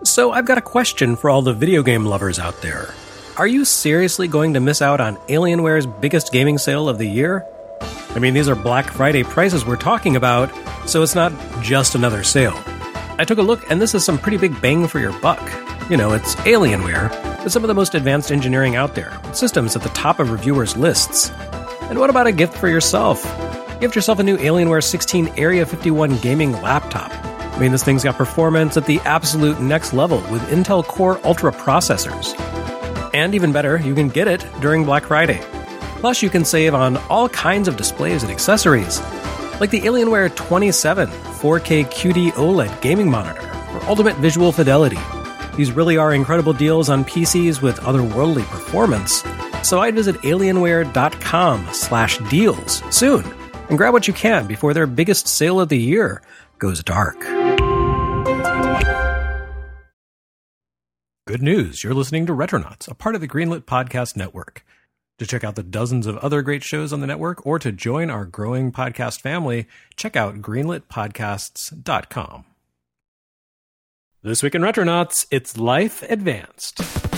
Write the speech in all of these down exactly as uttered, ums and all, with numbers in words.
So I've got a question for all the video game lovers out there. Are you seriously going to miss out on Alienware's biggest gaming sale of the year? I mean, these are Black Friday prices we're talking about, so it's not just another sale. I took a look, and this is some pretty big bang for your buck. You know, it's Alienware, with some of the most advanced engineering out there, with systems at the top of reviewers' lists. And what about a gift for yourself? Gift yourself a new Alienware sixteen Area fifty-one gaming laptop. I mean, this thing's got performance at the absolute next level with Intel Core Ultra processors. And even better, you can get it during Black Friday. Plus, you can save on all kinds of displays and accessories, like the Alienware twenty-seven four K Q D OLED gaming monitor for ultimate visual fidelity. These really are incredible deals on P Cs with otherworldly performance. So I'd visit alienware.com slash deals soon and grab what you can before their biggest sale of the year goes dark. Good news, you're listening to Retronauts, a part of the Greenlit Podcast Network. To check out the dozens of other great shows on the network or to join our growing podcast family, check out greenlit podcasts dot com. This week in Retronauts, it's Life Advanced.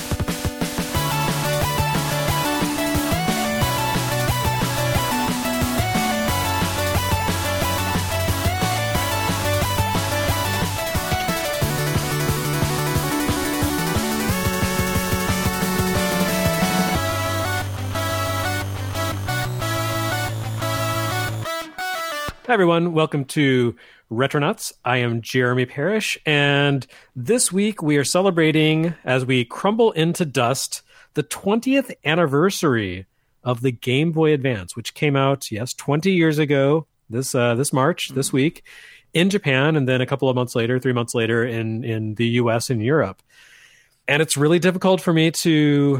Hi, everyone. Welcome to Retronauts. I am Jeremy Parrish, and this week we are celebrating, as we crumble into dust, the twentieth anniversary of the Game Boy Advance, which came out, yes, twenty years ago, this uh, this March, this week, in Japan, and then a couple of months later, three months later, in, in the U S and Europe. And it's really difficult for me to...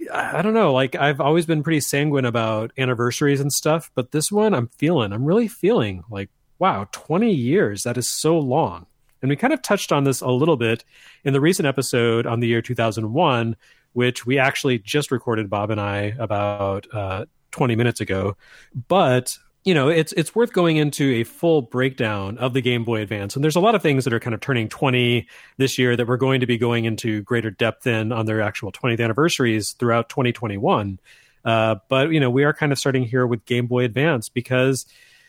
I don't know, like I've always been pretty sanguine about anniversaries and stuff, but this one I'm feeling, I'm really feeling like, wow, twenty years, that is so long. And we kind of touched on this a little bit in the recent episode on the year two thousand one, which we actually just recorded, Bob and I, about uh, twenty minutes ago. But you know, it's it's worth going into a full breakdown of the Game Boy Advance. And there's a lot of things that are kind of turning twenty this year that we're going to be going into greater depth in on their actual twentieth anniversaries throughout twenty twenty-one. Uh, but, you know, we are kind of starting here with Game Boy Advance because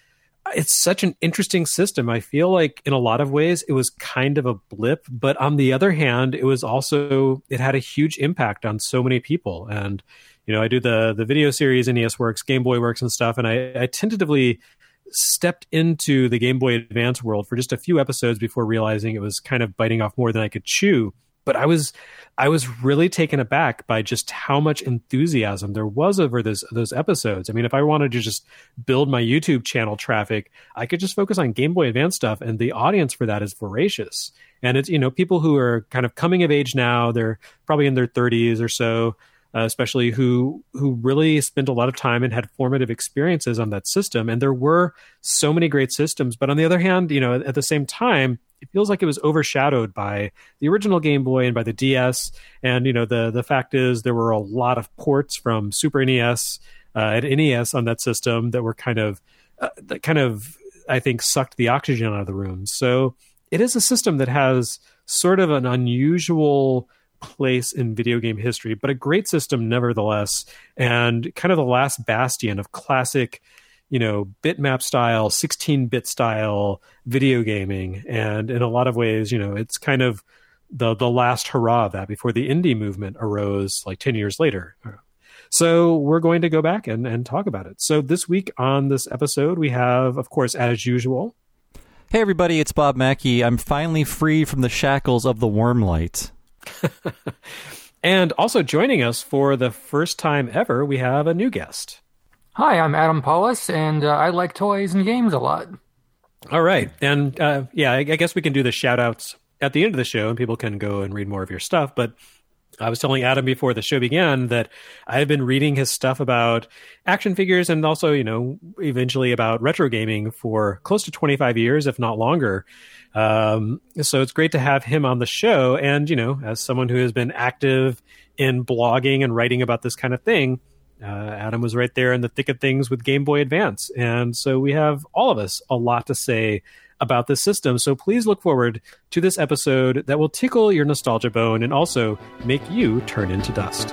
it's such an interesting system. I feel like in a lot of ways it was kind of a blip, but on the other hand, it was also, it had a huge impact on so many people. And you know, I do the the video series, N E S Works, Game Boy Works and stuff, and I, I tentatively stepped into the Game Boy Advance world for just a few episodes before realizing it was kind of biting off more than I could chew. But I was I was really taken aback by just how much enthusiasm there was over those those episodes. I mean, if I wanted to just build my YouTube channel traffic, I could just focus on Game Boy Advance stuff, and the audience for that is voracious. And it's, you know, people who are kind of coming of age now, they're probably in their thirties or so. Uh, especially who who really spent a lot of time and had formative experiences on that system. And there were so many great systems. But on the other hand, you know, at the same time, it feels like it was overshadowed by the original Game Boy and by the D S. And, you know, the the fact is there were a lot of ports from Super N E S uh, and N E S on that system that were kind of, uh, that kind of, I think, sucked the oxygen out of the room. So it is a system that has sort of an unusual place in video game history, but a great system nevertheless, and kind of the last bastion of classic, you know, bitmap style, sixteen-bit style video gaming. And in a lot of ways, you know, it's kind of the the last hurrah of that before the indie movement arose like ten years later. So we're going to go back and, and talk about it. So this week on this episode, we have, of course, as usual... Hey everybody, it's Bob Mackey. I'm finally free from the shackles of the Wormlight. And also joining us for the first time ever, we have a new guest. Hi, I'm Adam Paulus, and uh, I like toys and games a lot. All right. And uh, yeah, I, I guess we can do the shout outs at the end of the show and people can go and read more of your stuff. But I was telling Adam before the show began that I've been reading his stuff about action figures and also, you know, eventually about retro gaming for close to twenty-five years, if not longer. Um, so it's great to have him on the show. And, you know, as someone who has been active in blogging and writing about this kind of thing, uh, Adam was right there in the thick of things with Game Boy Advance. And so we have all of us a lot to say about this system. So please look forward to this episode that will tickle your nostalgia bone and also make you turn into dust.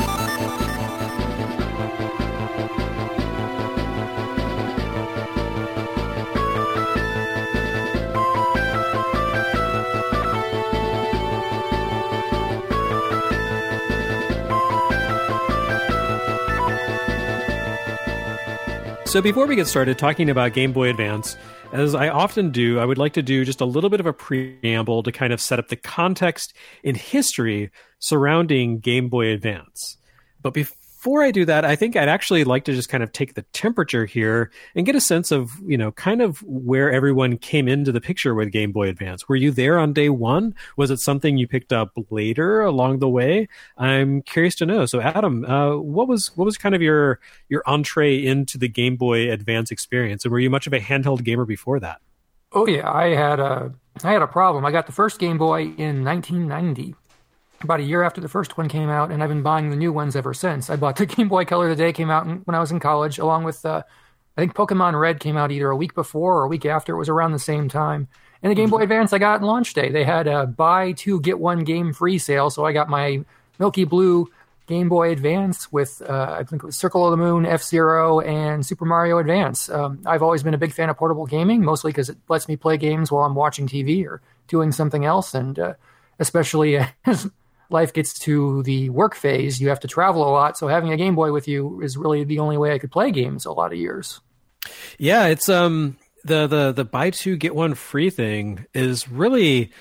So before we get started talking about Game Boy Advance, as I often do, I would like to do just a little bit of a preamble to kind of set up the context in history surrounding Game Boy Advance. But before I do that, I think I'd actually like to just kind of take the temperature here and get a sense of, you know, kind of where everyone came into the picture with Game Boy Advance. Were you there on day one? Was it something you picked up later along the way? I'm curious to know. So Adam, uh, what was what was kind of your your entree into the Game Boy Advance experience? And were you much of a handheld gamer before that? Oh yeah, I had a I had a problem. I got the first Game Boy in nineteen ninety. About a year after the first one came out, and I've been buying the new ones ever since. I bought the Game Boy Color the day it came out when I was in college, along with, uh, I think Pokemon Red came out either a week before or a week after. It was around the same time. And the Game Boy Advance I got on launch day. They had a buy two, get one game free sale, so I got my Milky Blue Game Boy Advance with, uh, I think it was Circle of the Moon, F-Zero, and Super Mario Advance. Um, I've always been a big fan of portable gaming, mostly because it lets me play games while I'm watching T V or doing something else, and uh, especially as life gets to the work phase, you have to travel a lot. So having a Game Boy with you is really the only way I could play games a lot of years. Yeah, it's um the the the buy two get one free thing is really,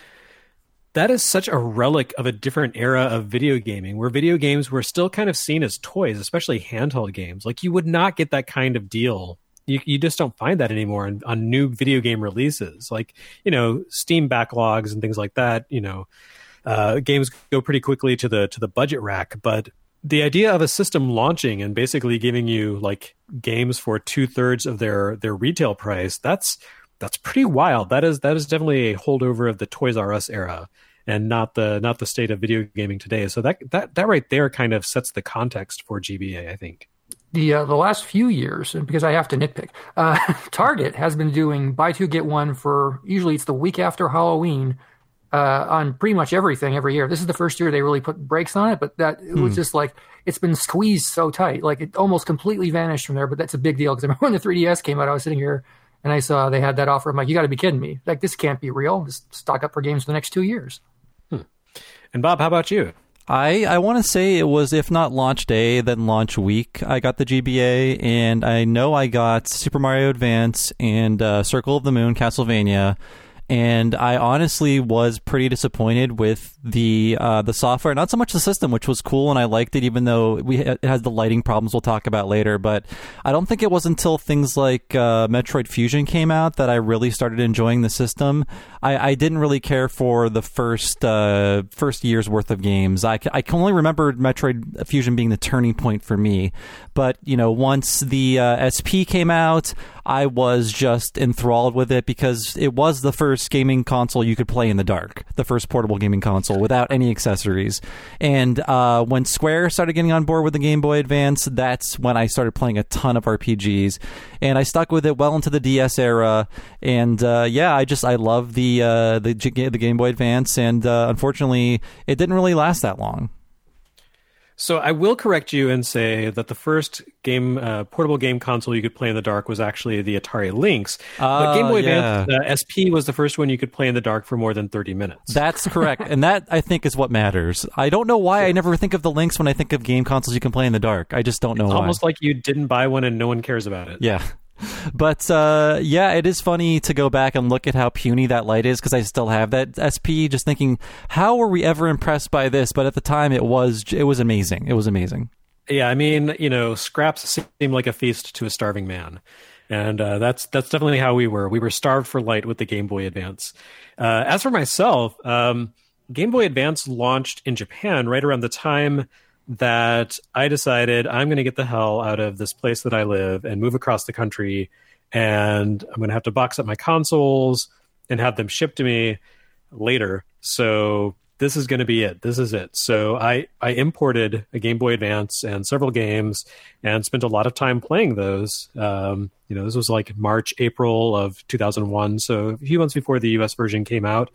that is such a relic of a different era of video gaming, where video games were still kind of seen as toys, especially handheld games. Like, you would not get that kind of deal. You you just don't find that anymore on, on new video game releases. Like, you know, Steam backlogs and things like that, you know, Uh, games go pretty quickly to the to the budget rack, but the idea of a system launching and basically giving you like games for two thirds of their their retail price, that's that's pretty wild. That is that is definitely a holdover of the Toys R Us era, and not the not the state of video gaming today. So that that that right there kind of sets the context for G B A, I think. The uh, the last few years, and because I have to nitpick, uh, Target has been doing buy two get one for, usually it's the week after Halloween. Uh, on pretty much everything every year. This is the first year they really put brakes on it, but that it was hmm. just like, it's been squeezed so tight. Like, it almost completely vanished from there, but that's a big deal. Because I remember when the three D S came out, I was sitting here and I saw they had that offer. I'm like, you got to be kidding me. Like, this can't be real. Just stock up for games for the next two years. Hmm. And Bob, how about you? I, I want to say it was, if not launch day, then launch week. I got the G B A, and I know I got Super Mario Advance and uh, Circle of the Moon, Castlevania. And I honestly was pretty disappointed with the uh, the software, not so much the system, which was cool, and I liked it, even though we it has the lighting problems we'll talk about later. But I don't think it was until things like uh, Metroid Fusion came out that I really started enjoying the system. I, I didn't really care for the first uh, first year's worth of games. I, I can only remember Metroid Fusion being the turning point for me. But you know, once the uh, S P came out, I was just enthralled with it because it was the first gaming console you could play in the dark, the first portable gaming console without any accessories. And uh, when Square started getting on board with the Game Boy Advance, that's when I started playing a ton of R P Gs. And I stuck with it well into the D S era. And uh, yeah, I just I love the uh, the the Game Boy Advance. And uh, unfortunately, it didn't really last that long. So I will correct you and say that the first game uh, portable game console you could play in the dark was actually the Atari Lynx. Uh, but Game Boy yeah. Advance uh, S P was the first one you could play in the dark for more than thirty minutes. That's correct. And that, I think, is what matters. I don't know why I never think of the Lynx when I think of game consoles you can play in the dark. I just don't know it's why. Almost like you didn't buy one and no one cares about it. Yeah. But uh, yeah, it is funny to go back and look at how puny that light is, because I still have that S P, just thinking, how were we ever impressed by this? But at the time, it was it was amazing. It was amazing. Yeah, I mean, you know, scraps seem like a feast to a starving man. And uh, that's that's definitely how we were. We were starved for light with the Game Boy Advance. Uh, as for myself, um, Game Boy Advance launched in Japan right around the time that I decided I'm going to get the hell out of this place that I live and move across the country, and I'm going to have to box up my consoles and have them shipped to me later. So this is going to be it. This is it. So I, I imported a Game Boy Advance and several games and spent a lot of time playing those. Um, you know, this was like March, April of two thousand one. So a few months before the U S version came out.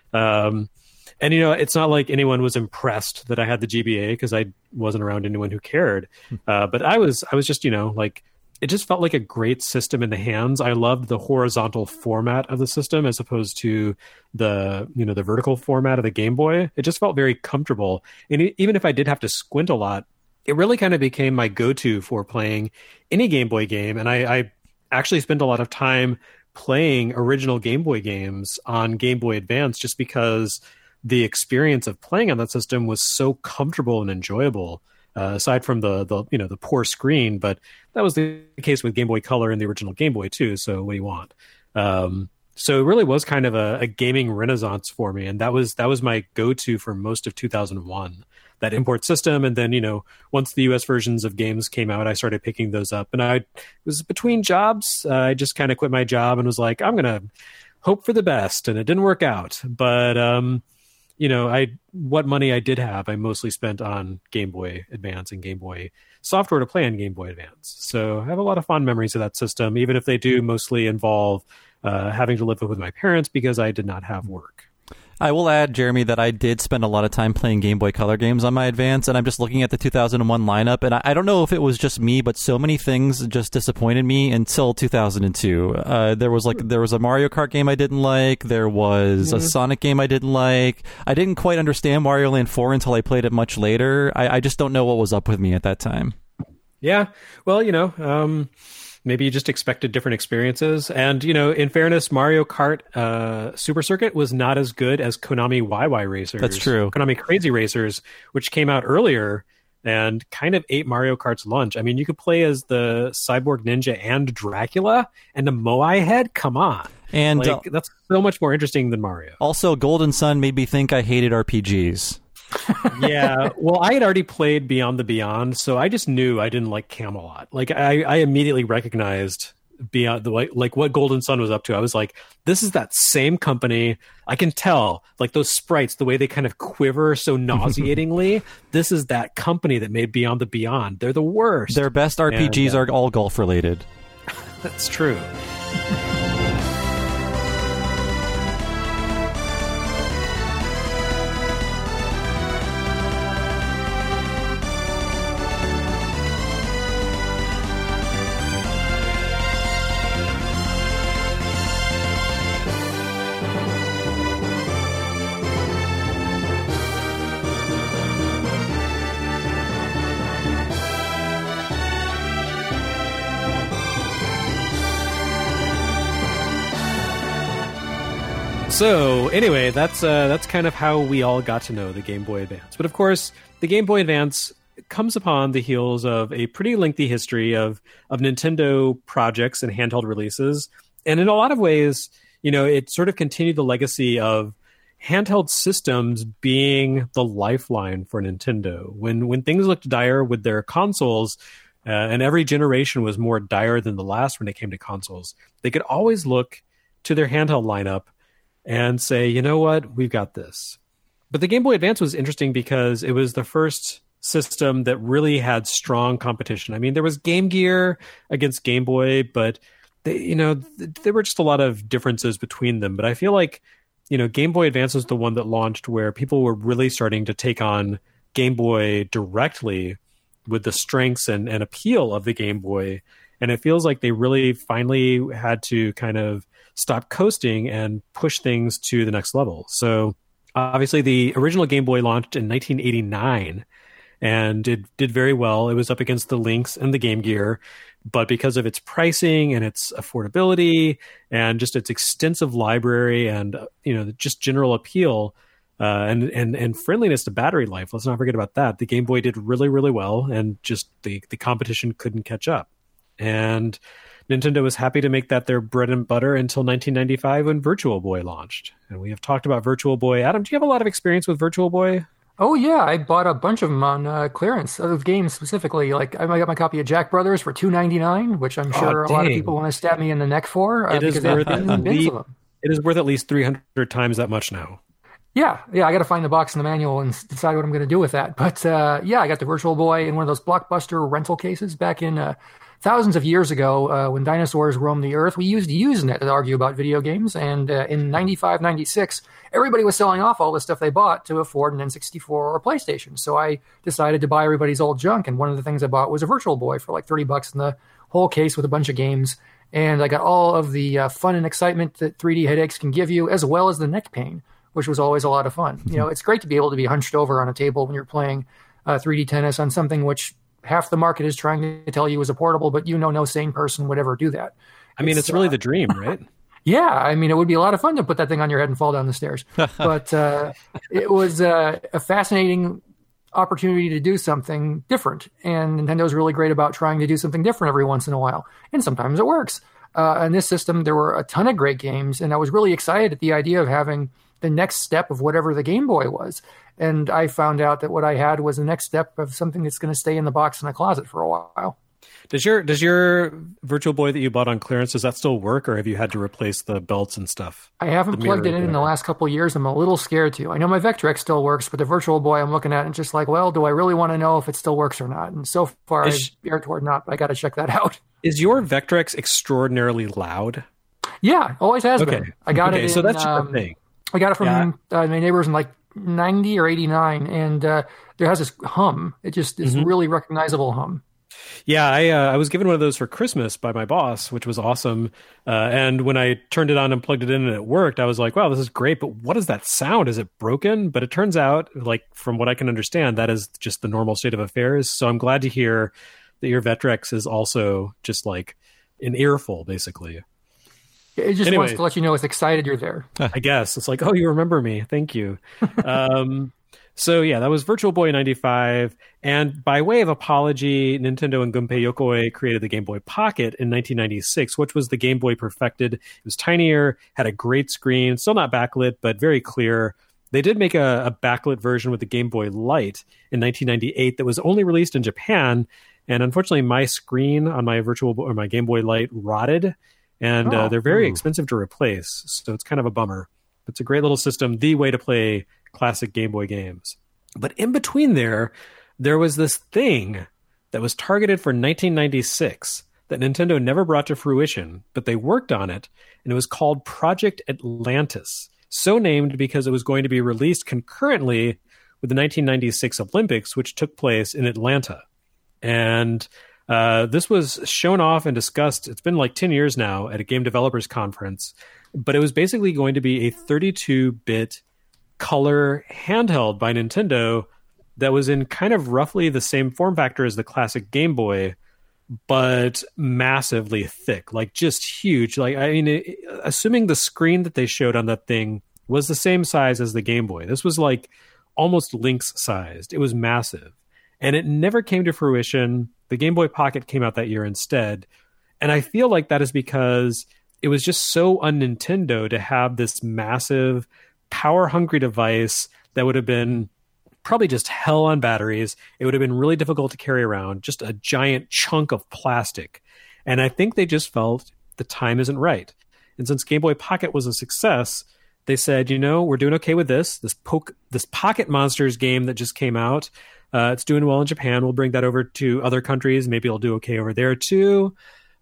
Um, and, you know, it's not like anyone was impressed that I had the G B A because I wasn't around anyone who cared. Uh, but I was, I was just, you know, like, it just felt like a great system in the hands. I loved the horizontal format of the system as opposed to the, you know, the vertical format of the Game Boy. It just felt very comfortable. And e- even if I did have to squint a lot, it really kind of became my go-to for playing any Game Boy game. And I, I actually spent a lot of time playing original Game Boy games on Game Boy Advance just because the experience of playing on that system was so comfortable and enjoyable. Uh, aside from the the you know the poor screen, but that was the case with Game Boy Color and the original Game Boy too. So what do you want? Um, so it really was kind of a, a gaming renaissance for me, and that was that was my go-to for most of two thousand one. That import system, and then you know once the U S versions of games came out, I started picking those up. And I was between jobs. Uh, I just kind of quit my job and was like, I'm gonna hope for the best, and it didn't work out. But um, you know, I what money I did have, I mostly spent on Game Boy Advance and Game Boy software to play on Game Boy Advance. So I have a lot of fond memories of that system, even if they do mostly involve uh, having to live with my parents because I did not have work. I will add, Jeremy, that I did spend a lot of time playing Game Boy Color games on my Advance, and I'm just looking at the two thousand one lineup, and I, I don't know if it was just me, but so many things just disappointed me until two thousand two. Uh, there was like there was a Mario Kart game I didn't like. There was mm-hmm. a Sonic game I didn't like. I didn't quite understand Mario Land four until I played it much later. I, I just don't know what was up with me at that time. Yeah, well, you know. Um... Maybe you just expected different experiences. And, you know, in fairness, Mario Kart uh, Super Circuit was not as good as Konami Y Y Racers. That's true. Konami Crazy Racers, which came out earlier and kind of ate Mario Kart's lunch. I mean, you could play as the Cyborg Ninja and Dracula and the Moai head. Come on. And like, uh, that's so much more interesting than Mario. Also, Golden Sun made me think I hated R P Gs. Yeah, well, I had already played Beyond the Beyond, so I just knew I didn't like Camelot. Like, I, I immediately recognized Beyond the like, like what Golden Sun was up to. I was like, this is that same company. I can tell, like those sprites, the way they kind of quiver so nauseatingly. This is that company that made Beyond the Beyond. They're the worst. Their best R P Gs and, uh, are all golf related. That's true. So anyway, that's uh, that's kind of how we all got to know the Game Boy Advance. But of course, the Game Boy Advance comes upon the heels of a pretty lengthy history of of Nintendo projects and handheld releases. And in a lot of ways, you know, it sort of continued the legacy of handheld systems being the lifeline for Nintendo. When when things looked dire with their consoles, uh, and every generation was more dire than the last when it came to consoles, they could always look to their handheld lineup and say, you know what, we've got this. But the Game Boy Advance was interesting because it was the first system that really had strong competition. I mean, there was Game Gear against Game Boy, but they, you know, th- there were just a lot of differences between them. But I feel like, you know, Game Boy Advance was the one that launched where people were really starting to take on Game Boy directly with the strengths and, and appeal of the Game Boy. And it feels like they really finally had to kind of stop coasting and push things to the next level. So obviously the original Game Boy launched in nineteen eighty-nine and it did very well. It was up against the Lynx and the Game Gear, but because of its pricing and its affordability and just its extensive library and, you know, just general appeal uh, and, and, and friendliness to battery life, let's not forget about that. The Game Boy did really, really well, and just the, the competition couldn't catch up. And Nintendo was happy to make that their bread and butter until nineteen ninety-five when Virtual Boy launched. And we have talked about Virtual Boy. Adam, do you have a lot of experience with Virtual Boy? Oh, yeah. I bought a bunch of them on uh, clearance, of games specifically. Like, I got my copy of Jack Brothers for two ninety-nine, which I'm sure oh, a lot of people want to stab me in the neck for. Uh, it, is because worth at least, it is worth at least three hundred times that much now. Yeah, yeah, I got to find the box and the manual and s- decide what I'm going to do with that. But uh, yeah, I got the Virtual Boy in one of those Blockbuster rental cases back in uh, thousands of years ago uh, when dinosaurs roamed the earth. We used Usenet to argue about video games, and uh, in ninety-five, ninety-six, everybody was selling off all the stuff they bought to afford an N sixty-four or a PlayStation. So I decided to buy everybody's old junk, and one of the things I bought was a Virtual Boy for like thirty bucks in the whole case with a bunch of games. And I got all of the uh, fun and excitement that three D headaches can give you, as well as the neck pain, which was always a lot of fun. You know, it's great to be able to be hunched over on a table when you're playing uh, three D tennis on something which half the market is trying to tell you is a portable, but you know no sane person would ever do that. I mean, it's, it's really uh, the dream, right? Yeah, I mean, it would be a lot of fun to put that thing on your head and fall down the stairs. But uh, it was uh, a fascinating opportunity to do something different. And Nintendo's really great about trying to do something different every once in a while. And sometimes it works. Uh, in this system, there were a ton of great games, and I was really excited at the idea of having the next step of whatever the Game Boy was. And I found out that what I had was the next step of something that's going to stay in the box in a closet for a while. Does your does your Virtual Boy that you bought on clearance, does that still work, or have you had to replace the belts and stuff? I haven't plugged it in in the last couple of years. I'm a little scared to. I know my Vectrex still works, but the Virtual Boy I'm looking at and just like, well, do I really want to know if it still works or not? And so far, I've veered toward not, but I got to check that out. Is your Vectrex extraordinarily loud? Yeah, always has okay. been. I got okay, it in, so that's um, your thing. I got it from yeah. uh, my neighbors in like ninety or eighty-nine, and uh, there has this hum. It just is mm-hmm. really recognizable hum. Yeah, I uh, I was given one of those for Christmas by my boss, which was awesome. Uh, and when I turned it on and plugged it in and it worked, I was like, wow, this is great. But what is that sound? Is it broken? But it turns out, like from what I can understand, that is just the normal state of affairs. So I'm glad to hear that your Vectrex is also just like an earful, basically. It just anyway, wants to let you know it's excited you're there. I guess. It's like, oh, you remember me. Thank you. um, so yeah, that was Virtual Boy ninety-five. And by way of apology, Nintendo and Gunpei Yokoi created the Game Boy Pocket in nineteen ninety-six, which was the Game Boy perfected. It was tinier, had a great screen, still not backlit, but very clear. They did make a, a backlit version with the Game Boy Light in nineteen ninety-eight that was only released in Japan. And unfortunately, my screen on my Virtual Boy, or my Game Boy Light rotted. And oh, uh, they're very ooh. expensive to replace, so it's kind of a bummer. It's a great little system, the way to play classic Game Boy games. But in between there, there was this thing that was targeted for nineteen ninety-six that Nintendo never brought to fruition, but they worked on it, and it was called Project Atlantis, so named because it was going to be released concurrently with the nineteen ninety-six Olympics, which took place in Atlanta. And Uh, this was shown off and discussed, it's been like ten years now, at a game developers conference, but it was basically going to be a thirty-two bit color handheld by Nintendo that was in kind of roughly the same form factor as the classic Game Boy, but massively thick, like just huge. Like, I mean, it, assuming the screen that they showed on that thing was the same size as the Game Boy, this was like almost Lynx sized. It was massive. And it never came to fruition. The Game Boy Pocket came out that year instead. And I feel like that is because it was just so un-Nintendo to have this massive, power-hungry device that would have been probably just hell on batteries. It would have been really difficult to carry around, just a giant chunk of plastic. And I think they just felt the time isn't right. And since Game Boy Pocket was a success, they said, you know, we're doing okay with this. This, poke, this Pocket Monsters game that just came out, Uh, it's doing well in Japan. We'll bring that over to other countries. Maybe it'll do okay over there too.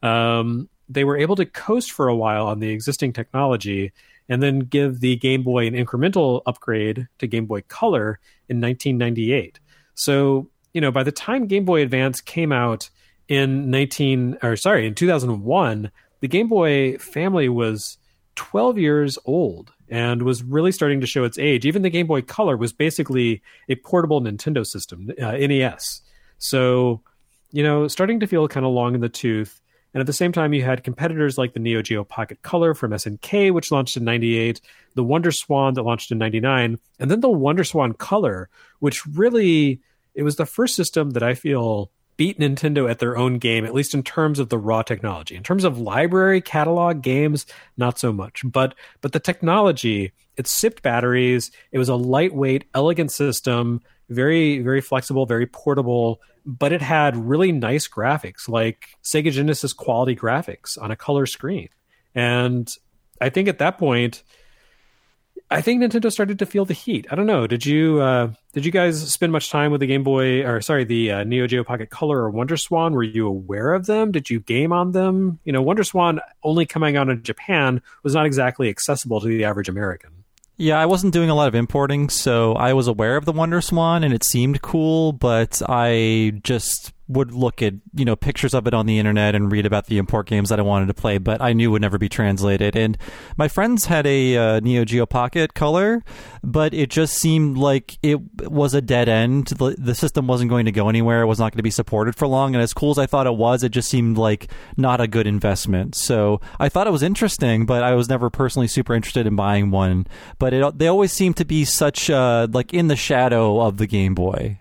Um, they were able to coast for a while on the existing technology and then give the Game Boy an incremental upgrade to Game Boy Color in nineteen ninety-eight. So, you know, by the time Game Boy Advance came out in nineteen or sorry, in two thousand one, the Game Boy family was twelve years old and was really starting to show its age. Even the Game Boy Color was basically a portable Nintendo system, uh, N E S. So, you know, starting to feel kind of long in the tooth. And at the same time, you had competitors like the Neo Geo Pocket Color from S N K, which launched in ninety-eight, the Wonder Swan that launched in ninety-nine, and then the Wonder Swan Color, which really, it was the first system that I feel beat Nintendo at their own game, at least in terms of the raw technology. In terms of library, catalog, games, not so much. But but the technology, it sipped batteries. It was a lightweight, elegant system, very, very flexible, very portable, but it had really nice graphics, like Sega Genesis quality graphics on a color screen. And I think at that point, I think Nintendo started to feel the heat. I don't know. Did you uh, did you guys spend much time with the Game Boy, or sorry, the uh, Neo Geo Pocket Color or Wonder Swan? Were you aware of them? Did you game on them? You know, Wonder Swan only coming out in Japan was not exactly accessible to the average American. Yeah, I wasn't doing a lot of importing, so I was aware of the Wonder Swan, and it seemed cool, but I just would look at, you know, pictures of it on the internet and read about the import games that I wanted to play, but I knew would never be translated. And my friends had a uh, Neo Geo Pocket Color, but it just seemed like it was a dead end. The, the system wasn't going to go anywhere. It was not going to be supported for long. And as cool as I thought it was, it just seemed like not a good investment. So I thought it was interesting, but I was never personally super interested in buying one. But it, they always seem to be such uh, like in the shadow of the Game Boy.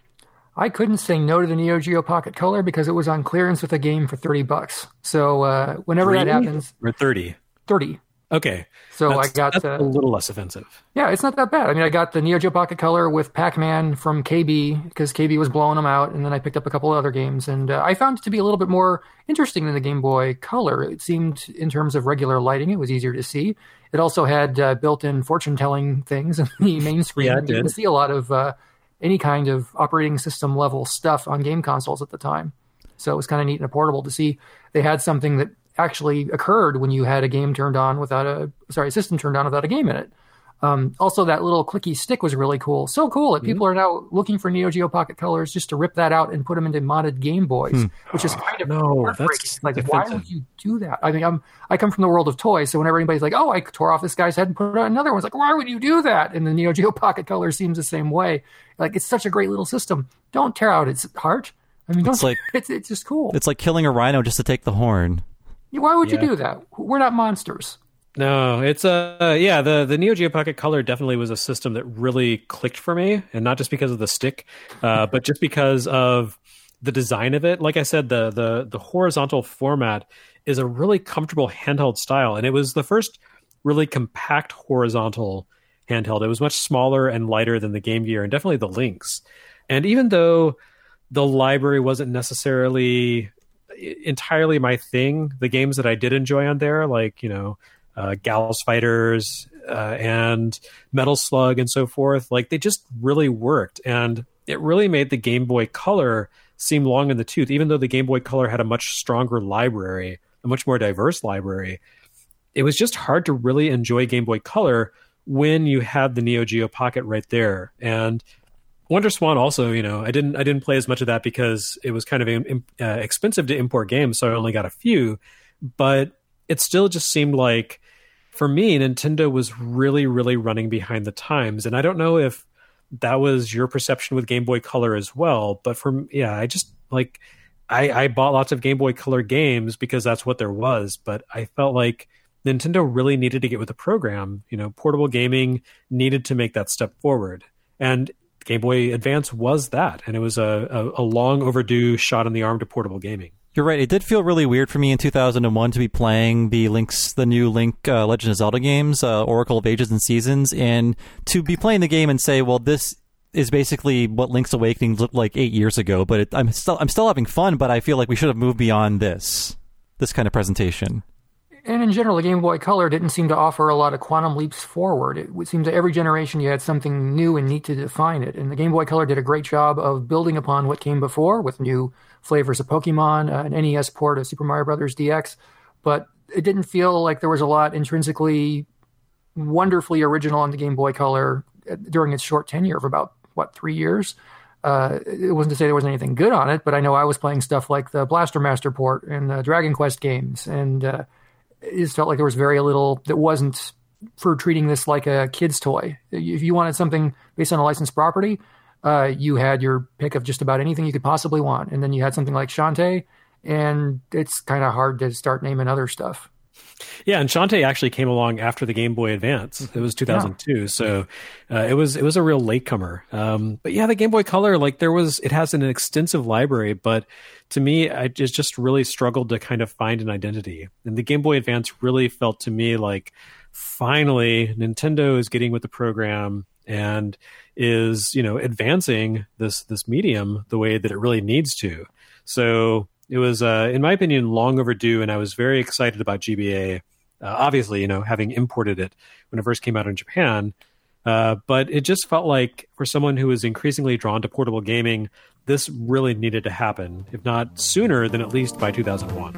I couldn't say no to the Neo Geo Pocket Color because it was on clearance with a game for thirty bucks. So uh, whenever Really? that happens, Or thirty? thirty. Okay. So That's- I got that's uh, a little less offensive. yeah, it's not that bad. I mean, I got the Neo Geo Pocket Color with Pac-Man from K B because K B was blowing them out, and then I picked up a couple of other games, and uh, I found it to be a little bit more interesting than the Game Boy Color. It seemed, in terms of regular lighting, it was easier to see. It also had uh, built-in fortune-telling things in the main screen. Yeah, it You did. could see a lot of uh, any kind of operating system level stuff on game consoles at the time. So it was kind of neat and portable to see they had something that actually occurred when you had a game turned on without a, sorry, a system turned on without a game in it. Um, also, that little clicky stick was really cool. So cool that Mm-hmm. people are now looking for Neo Geo Pocket Colors just to rip that out and put them into modded Game Boys, which is kind of No, heartbreaking. that's Like, why offensive. would you do that? I mean, I'm I come from the world of toys, so whenever anybody's like, "Oh, I tore off this guy's head and put on another one," it's like, why would you do that? And the Neo Geo Pocket Color seems the same way. Like, it's such a great little system. Don't tear out its heart. I mean, don't. It's like- it's it's just cool. It's like killing a rhino just to take the horn. Why would Yeah. you do that? We're not monsters. No, it's a uh, yeah. The the Neo Geo Pocket Color definitely was a system that really clicked for me, and not just because of the stick, uh, but just because of the design of it. Like I said, the the the horizontal format is a really comfortable handheld style, and it was the first really compact horizontal handheld. It was much smaller and lighter than the Game Gear, and definitely the Lynx. And even though the library wasn't necessarily entirely my thing, the games that I did enjoy on there, like, you know, uh, Gallus Fighters uh, and Metal Slug and so forth, like, they just really worked. And it really made the Game Boy Color seem long in the tooth, even though the Game Boy Color had a much stronger library, a much more diverse library. It was just hard to really enjoy Game Boy Color when you had the Neo Geo Pocket right there. And Wonder Swan also, you know, I didn't I didn't play as much of that because it was kind of um, uh, expensive to import games, so I only got a few. But it still just seemed like, for me, Nintendo was really, really running behind the times. And I don't know if that was your perception with Game Boy Color as well. But for yeah, I just like I, I bought lots of Game Boy Color games because that's what there was. But I felt like Nintendo really needed to get with the program. You know, portable gaming needed to make that step forward. And Game Boy Advance was that, and it was a, a, a long overdue shot in the arm to portable gaming. You're right. It did feel really weird for me in two thousand one to be playing the Link's, the new Link uh, Legend of Zelda games, uh, Oracle of Ages and Seasons, and to be playing the game and say, "Well, this is basically what Link's Awakening looked like eight years ago." But it, I'm still, I'm still having fun. But I feel like we should have moved beyond this, this kind of presentation. And in general, the Game Boy Color didn't seem to offer a lot of quantum leaps forward. It seems that every generation you had something new and neat to define it. And the Game Boy Color did a great job of building upon what came before with new flavors of Pokemon, uh, an N E S port of Super Mario Brothers D X. But it didn't feel like there was a lot intrinsically wonderfully original on the Game Boy Color during its short tenure of about, what, three years? Uh, it wasn't to say there wasn't anything good on it, but I know I was playing stuff like the Blaster Master port and the Dragon Quest games, and uh, it just felt like there was very little that wasn't for treating this like a kid's toy. If you wanted something based on a licensed property, uh, you had your pick of just about anything you could possibly want. And then you had something like Shantae, and it's kind of hard to start naming other stuff. Yeah, and Shantae actually came along after the Game Boy Advance. It was two thousand two, yeah. so uh, it was it was a real latecomer. Um, but yeah, the Game Boy Color, like there was, it has an extensive library, but to me, I just just really struggled to kind of find an identity. And the Game Boy Advance really felt to me like finally Nintendo is getting with the program and is, you know, advancing this this medium the way that it really needs to. So it was, uh, in my opinion, long overdue, and I was very excited about G B A. Uh, obviously, you know, having imported it when it first came out in Japan. Uh, but it just felt like for someone who was increasingly drawn to portable gaming, this really needed to happen, if not sooner, then at least by two thousand one.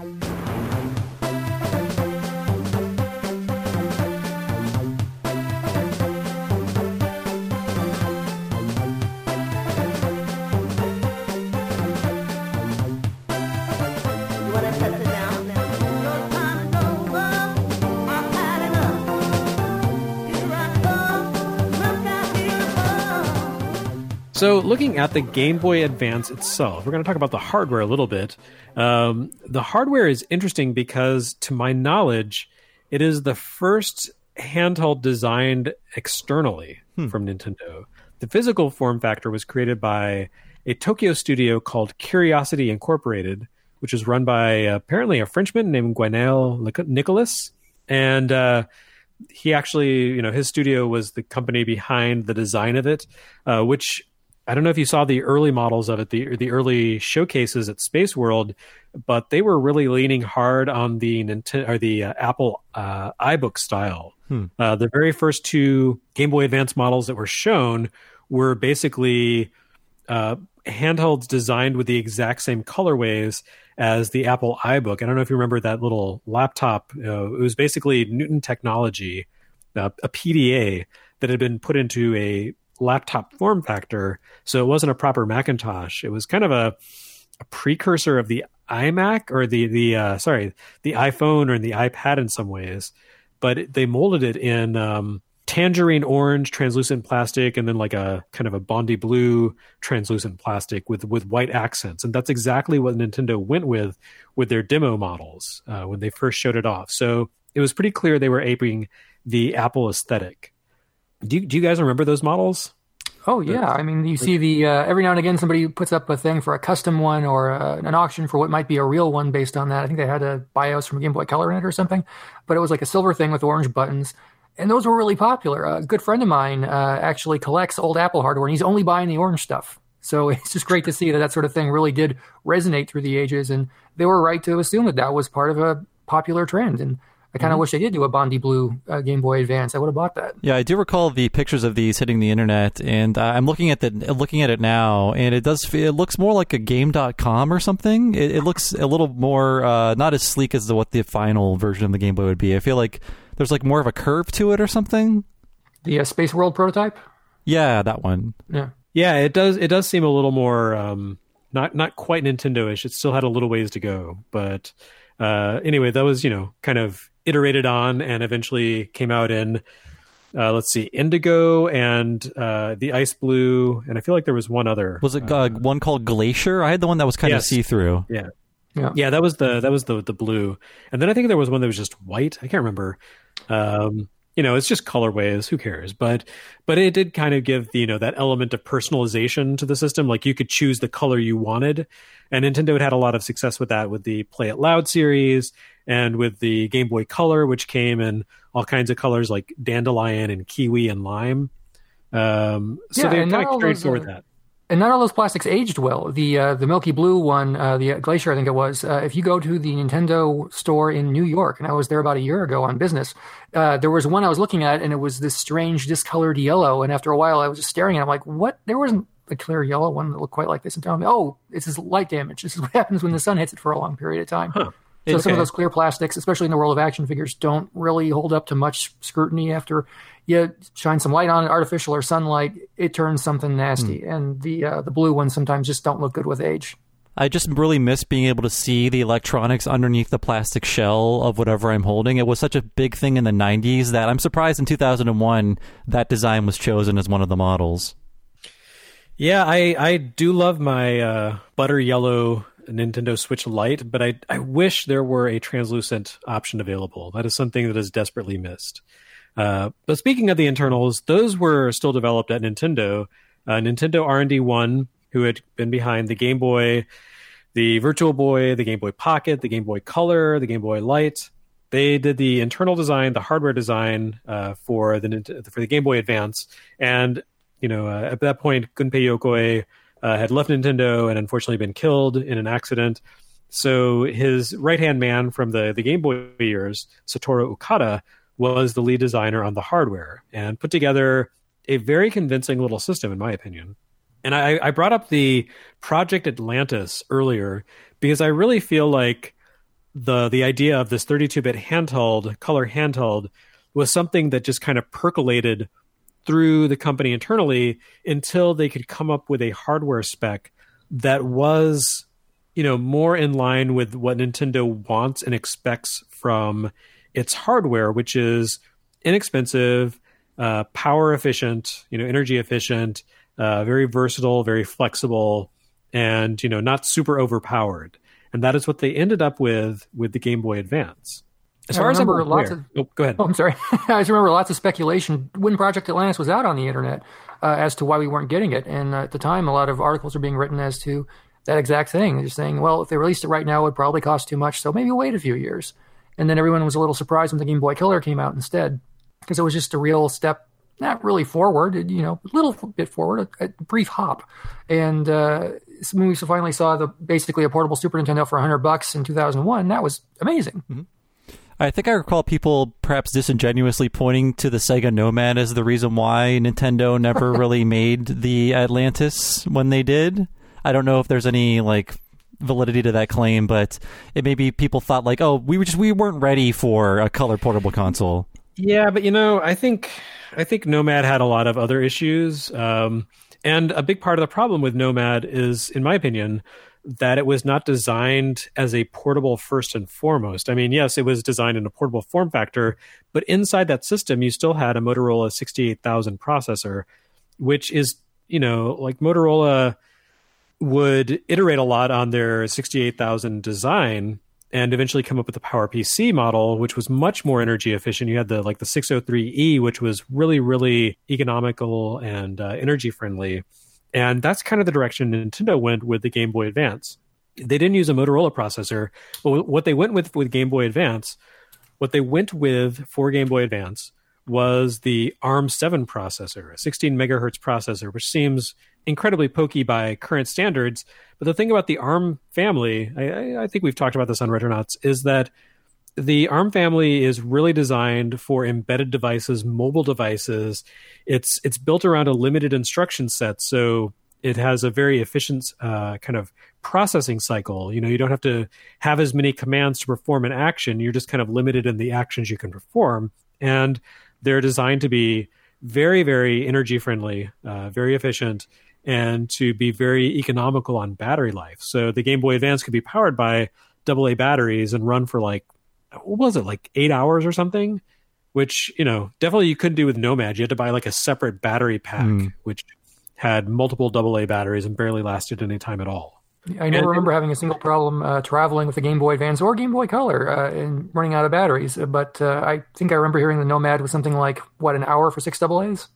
So looking at the Game Boy Advance itself, we're going to talk about the hardware a little bit. Um, the hardware is interesting because, to my knowledge, it is the first handheld designed externally hmm. from Nintendo. The physical form factor was created by a Tokyo studio called Curiosity Incorporated, which is run by uh, apparently a Frenchman named Gwenaël Nicolas. And uh, he actually, you know, his studio was the company behind the design of it, uh, which... I don't know if you saw the early models of it, the the early showcases at Space World, but they were really leaning hard on the Nintendo or the uh, Apple uh, iBook style. Hmm. Uh, the very first two Game Boy Advance models that were shown were basically uh, handhelds designed with the exact same colorways as the Apple iBook. I don't know if you remember that little laptop. Uh, it was basically Newton Technology, uh, a P D A that had been put into a laptop form factor, so it wasn't a proper Macintosh. It was kind of a, a precursor of the iMac or the the uh, sorry the iPhone or the iPad in some ways, but it, they molded it in um, tangerine orange translucent plastic and then like a kind of a Bondi blue translucent plastic with with white accents, and that's exactly what Nintendo went with with their demo models uh, when they first showed it off. So it was pretty clear they were aping the Apple aesthetic. Do you, do you guys remember those models? Oh, yeah. I mean, you see the, uh, every now and again, somebody puts up a thing for a custom one or uh, an auction for what might be a real one based on that. I think they had a BIOS from Game Boy Color in it or something, but it was like a silver thing with orange buttons. And those were really popular. A good friend of mine uh, actually collects old Apple hardware, and he's only buying the orange stuff. So it's just great to see that that sort of thing really did resonate through the ages. And they were right to assume that that was part of a popular trend. And I kind of mm-hmm. wish they did do a Bondi Blue uh, Game Boy Advance. I would have bought that. Yeah, I do recall the pictures of these hitting the internet, and uh, I'm looking at the looking at it now, and it does it looks more like a game dot com or something. It, it looks a little more uh, not as sleek as the, what the final version of the Game Boy would be. I feel like there's like more of a curve to it or something. The uh, Space World prototype? Yeah, that one. Yeah, yeah, it does. It does seem a little more um, not not quite Nintendo-ish. It still had a little ways to go, but uh, anyway, that was you know kind of iterated on and eventually came out in uh, let's see, Indigo and uh, the Ice Blue, and I feel like there was one other. Was it uh, uh, one called Glacier? I had the one that was kind yes. of see through. Yeah, yeah, yeah. That was the that was the the blue, and then I think there was one that was just white. I can't remember. Um, you know, it's just colorways. Who cares? But but it did kind of give the, you know, that element of personalization to the system. Like you could choose the color you wanted, and Nintendo had had a lot of success with that with the Play It Loud series and with the Game Boy Color, which came in all kinds of colors like dandelion and kiwi and lime. Um, so yeah, they kind of carried those, forward uh, that. And not all those plastics aged well. The uh, the Milky Blue one, uh, the Glacier, I think it was. Uh, if you go to the Nintendo store in New York, and I was there about a year ago on business, uh, there was one I was looking at, and it was this strange discolored yellow. And after a while, I was just staring at it. I'm like, what? There wasn't a clear yellow one that looked quite like this. And telling me, oh, it's this light damage. This is what happens when the sun hits it for a long period of time. Huh. So okay. some of those clear plastics, especially in the world of action figures, don't really hold up to much scrutiny. After you shine some light on it, artificial or sunlight, it turns something nasty. Mm. And the uh, the blue ones sometimes just don't look good with age. I just really miss being able to see the electronics underneath the plastic shell of whatever I'm holding. It was such a big thing in the nineties that I'm surprised in two thousand one that design was chosen as one of the models. Yeah, I, I do love my uh, butter yellow Nintendo Switch Lite, but I I wish there were a translucent option available. That is something that is desperately missed. Uh, but speaking of the internals, those were still developed at Nintendo. Uh, Nintendo R and D one, who had been behind the Game Boy, the Virtual Boy, the Game Boy Pocket, the Game Boy Color, the Game Boy Light. They did the internal design, the hardware design uh, for the for the Game Boy Advance, and you know uh, at that point, Gunpei Yokoi Uh, had left Nintendo and unfortunately been killed in an accident. So his right-hand man from the, the Game Boy years, Satoru Okada, was the lead designer on the hardware and put together a very convincing little system, in my opinion. And I, I brought up the Project Atlantis earlier because I really feel like the the idea of this thirty-two bit handheld, color handheld, was something that just kind of percolated through the company internally until they could come up with a hardware spec that was, you know, more in line with what Nintendo wants and expects from its hardware, which is inexpensive, uh, power efficient, you know, energy efficient, uh, very versatile, very flexible, and, you know, not super overpowered. And that is what they ended up with with the Game Boy Advance. As I far as I'm remember aware, lots of, oh, go ahead. Oh, I'm sorry. I just remember lots of speculation when Project Atlantis was out on the internet uh, as to why we weren't getting it. And uh, at the time, a lot of articles were being written as to that exact thing. They're just saying, well, if they released it right now, it would probably cost too much, so maybe wait a few years. And then everyone was a little surprised when the Game Boy Color came out instead, because it was just a real step, not really forward, you know, a little bit forward, a, a brief hop. And uh, when we finally saw the basically a portable Super Nintendo for one hundred bucks in two thousand one, that was amazing. Mm-hmm. I think I recall people perhaps disingenuously pointing to the Sega Nomad as the reason why Nintendo never really made the Atlantis when they did. I don't know if there's any like validity to that claim, but it maybe people thought like, oh, we were just we weren't ready for a color portable console. Yeah, but you know, I think I think Nomad had a lot of other issues, um, and a big part of the problem with Nomad is, in my opinion, that it was not designed as a portable first and foremost. I mean, yes, it was designed in a portable form factor, but inside that system, you still had a Motorola sixty-eight thousand processor, which is, you know, like Motorola would iterate a lot on their sixty-eight thousand design and eventually come up with the PowerPC model, which was much more energy efficient. You had the like the six oh three E, which was really, really economical and uh, energy friendly. And that's kind of the direction Nintendo went with the Game Boy Advance. They didn't use a Motorola processor, but what they went with with Game Boy Advance, what they went with for Game Boy Advance was the ARM seven processor, a sixteen megahertz processor, which seems incredibly pokey by current standards. But the thing about the ARM family, I, I think we've talked about this on Retronauts, is that the ARM family is really designed for embedded devices, mobile devices. It's it's built around a limited instruction set, so it has a very efficient uh, kind of processing cycle. You know, you don't have to have as many commands to perform an action. You're just kind of limited in the actions you can perform, and they're designed to be very, very energy friendly, uh, very efficient, and to be very economical on battery life. So the Game Boy Advance could be powered by double A batteries and run for like, what was it, like eight hours or something? Which, you know, definitely you couldn't do with Nomad. You had to buy like a separate battery pack, mm. which had multiple double A batteries and barely lasted any time at all. I never and, remember having a single problem uh, traveling with the Game Boy Advance or Game Boy Color uh, and running out of batteries. But uh, I think I remember hearing the Nomad was something like, what, an hour for six double A's?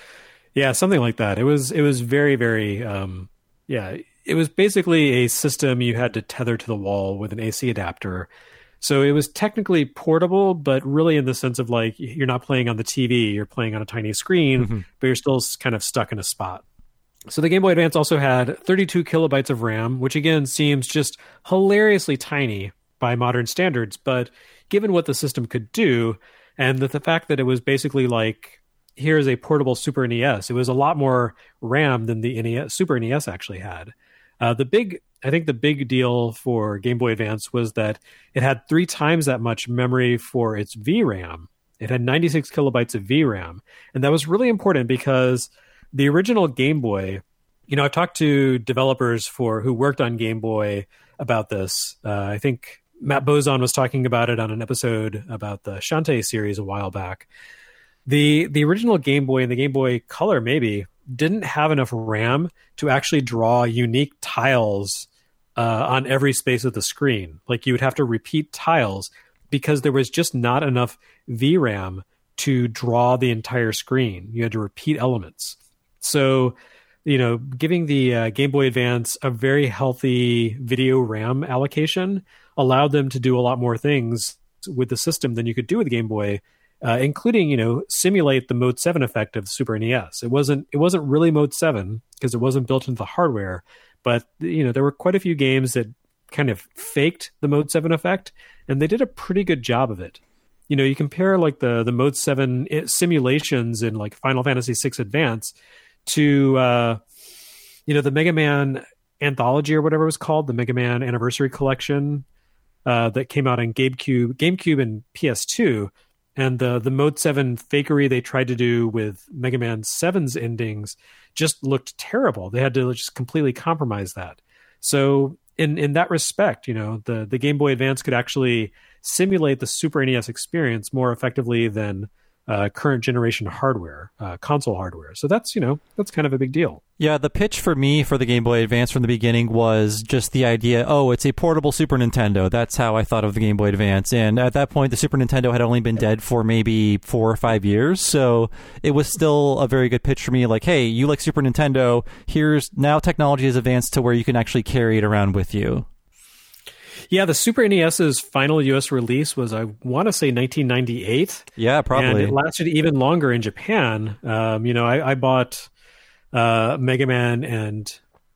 Yeah, something like that. It was it was very, very, um, yeah, it was basically a system you had to tether to the wall with an A C adapter. So it was technically portable, but really in the sense of like, you're not playing on the T V, you're playing on a tiny screen, mm-hmm. but you're still kind of stuck in a spot. So the Game Boy Advance also had thirty-two kilobytes of RAM, which again seems just hilariously tiny by modern standards, but given what the system could do, and the, the fact that it was basically like, here's a portable Super N E S, it was a lot more RAM than the N E S, Super N E S actually had. Uh, the big, I think the big deal for Game Boy Advance was that it had three times that much memory for its V RAM. It had ninety-six kilobytes of V RAM. And that was really important because the original Game Boy, you know, I've talked to developers for who worked on Game Boy about this. Uh, I think Matt Bozon was talking about it on an episode about the Shantae series a while back. The the original Game Boy and the Game Boy Color maybe didn't have enough RAM to actually draw unique tiles uh, on every space of the screen. Like you would have to repeat tiles because there was just not enough V RAM to draw the entire screen. You had to repeat elements. So, you know, giving the uh, Game Boy Advance a very healthy video RAM allocation allowed them to do a lot more things with the system than you could do with the Game Boy. Uh, including, you know, simulate the Mode seven effect of the Super N E S. It wasn't it wasn't really Mode seven because it wasn't built into the hardware, but, you know, there were quite a few games that kind of faked the Mode seven effect, and they did a pretty good job of it. You know, you compare like the the Mode seven simulations in like Final Fantasy six Advance to uh, you know, the Mega Man Anthology or whatever it was called, the Mega Man Anniversary Collection uh, that came out on GameCube, GameCube and P S two, and the the Mode seven fakery they tried to do with Mega Man seven's endings just looked terrible. They had to just completely compromise that. So in in that respect, you know, the the Game Boy Advance could actually simulate the Super N E S experience more effectively than uh, current generation hardware, uh, console hardware. So that's, you know, that's kind of a big deal. Yeah, the pitch for me for the Game Boy Advance from the beginning was just the idea, oh, it's a portable Super Nintendo. That's how I thought of the Game Boy Advance. And at that point, the Super Nintendo had only been dead for maybe four or five years. So it was still a very good pitch for me. Like, hey, you like Super Nintendo. Here's now technology has advanced to where you can actually carry it around with you. Yeah, the Super NES's final U S release was, I want to say, nineteen ninety-eight. Yeah, probably. And it lasted even longer in Japan. Um, you know, I, I bought uh, Mega Man and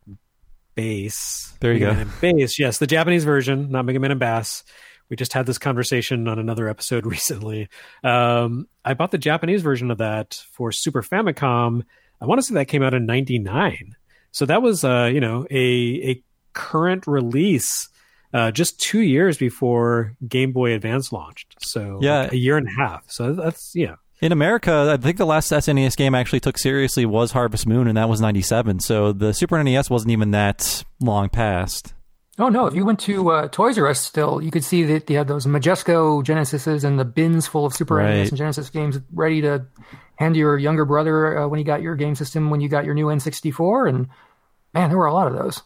Bass. There you Mega go. Man and Bass, yes, the Japanese version, not Mega Man and Bass. We just had this conversation on another episode recently. Um, I bought the Japanese version of that for Super Famicom. I want to say that came out in ninety-nine. So that was, uh, you know, a a current release. Uh, just two years before Game Boy Advance launched. So yeah. like a year and a half. So that's, yeah. In America, I think the last S N E S game I actually took seriously was Harvest Moon, and that was ninety-seven. So the Super N E S wasn't even that long past. Oh, no. If you went to uh, Toys R Us still, you could see that they had those Majesco Genesises and the bins full of Super Right. N E S and Genesis games ready to hand to your younger brother uh, when you got your game system, when you got your new N sixty-four. And, man, there were a lot of those.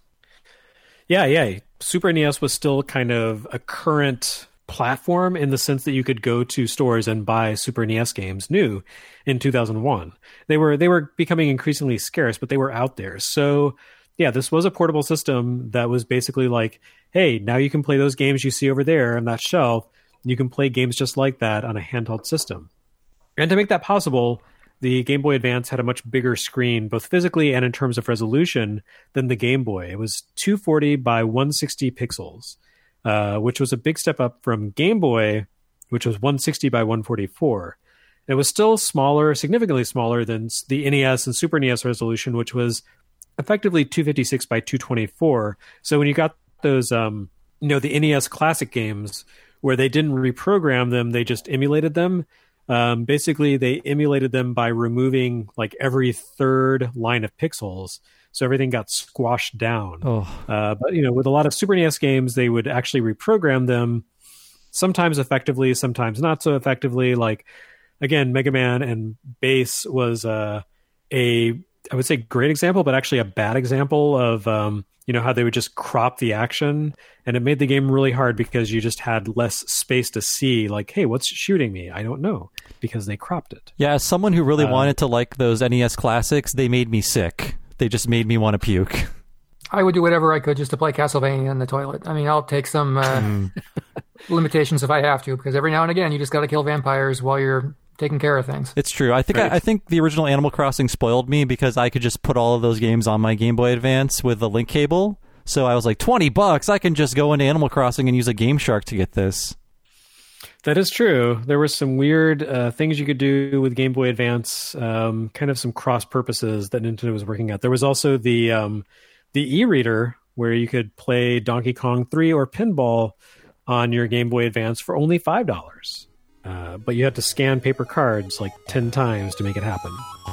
Yeah, yeah. Super N E S was still kind of a current platform in the sense that you could go to stores and buy Super N E S games new in two thousand one. They were they were becoming increasingly scarce, but they were out there. So, yeah, this was a portable system that was basically like, hey, now you can play those games you see over there on that shelf. You can play games just like that on a handheld system. And to make that possible, the Game Boy Advance had a much bigger screen, both physically and in terms of resolution, than the Game Boy. It was two forty by one sixty pixels, uh, which was a big step up from Game Boy, which was one sixty by one forty-four. It was still smaller, significantly smaller than the N E S and Super N E S resolution, which was effectively two fifty-six by two twenty-four. So when you got those, um, you know, the N E S classic games where they didn't reprogram them, they just emulated them. Um, basically, they emulated them by removing like every third line of pixels, so everything got squashed down. Oh. Uh, but you know, with a lot of Super N E S games, they would actually reprogram them, sometimes effectively, sometimes not so effectively. Like again, Mega Man and Bass was uh, a, I would say, great example, but actually a bad example of um, you know, how they would just crop the action, and it made the game really hard because you just had less space to see, like, hey, what's shooting me? I don't know, because they cropped it. Yeah, as someone who really Uh, wanted to like those N E S classics, they made me sick. They just made me want to puke. I would do whatever I could just to play Castlevania in the toilet. I mean, I'll take some uh, Mm. limitations if I have to, because every now and again, you just got to kill vampires while you're taking care of things. It's true. I think Right. I, I think the original Animal Crossing spoiled me because I could just put all of those games on my Game Boy Advance with the link cable. So I was like, twenty bucks, I can just go into Animal Crossing and use a Game Shark to get this. That is true. There were some weird uh, things you could do with Game Boy Advance, um, kind of some cross purposes that Nintendo was working at. There was also the um, the e-reader where you could play Donkey Kong three or Pinball on your Game Boy Advance for only five dollars. Uh, but you had to scan paper cards like ten times to make it happen.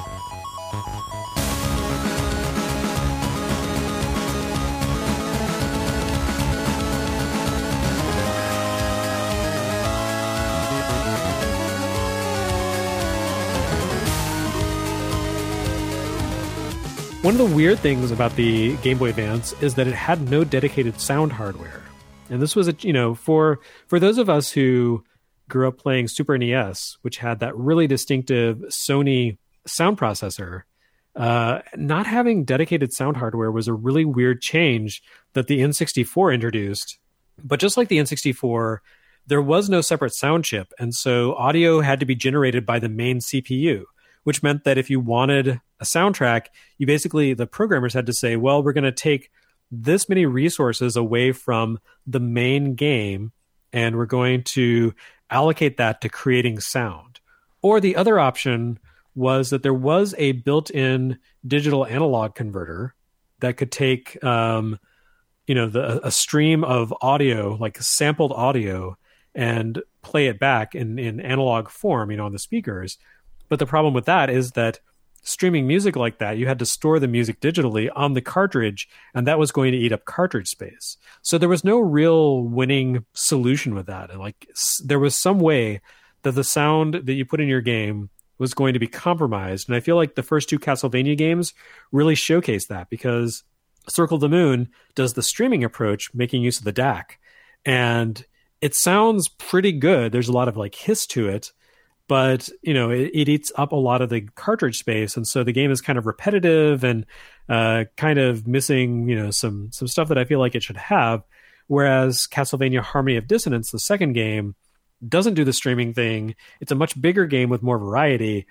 One of the weird things about the Game Boy Advance is that it had no dedicated sound hardware. And this was, a you know, for for those of us who grew up playing Super N E S, which had that really distinctive Sony sound processor, uh, not having dedicated sound hardware was a really weird change that the N sixty-four introduced. But just like the N sixty-four, there was no separate sound chip. And so audio had to be generated by the main C P U, which meant that if you wanted a soundtrack, you basically, the programmers had to say, well, we're going to take this many resources away from the main game, and we're going to allocate that to creating sound. Or the other option was that there was a built-in digital analog converter that could take, um, you know, the, a stream of audio, like sampled audio, and play it back in, in analog form, you know, on the speakers. But the problem with that is that streaming music like that, you had to store the music digitally on the cartridge, and that was going to eat up cartridge space. So there was no real winning solution with that. And like, s- there was some way that the sound that you put in your game was going to be compromised. And I feel like the first two Castlevania games really showcase that, because Circle the Moon does the streaming approach, making use of the D A C. And it sounds pretty good. There's a lot of like hiss to it, but you know, it, it eats up a lot of the cartridge space. And so the game is kind of repetitive and uh, kind of missing, you know, some, some stuff that I feel like it should have. Whereas Castlevania Harmony of Dissonance, the second game, doesn't do the streaming thing. It's a much bigger game with more variety,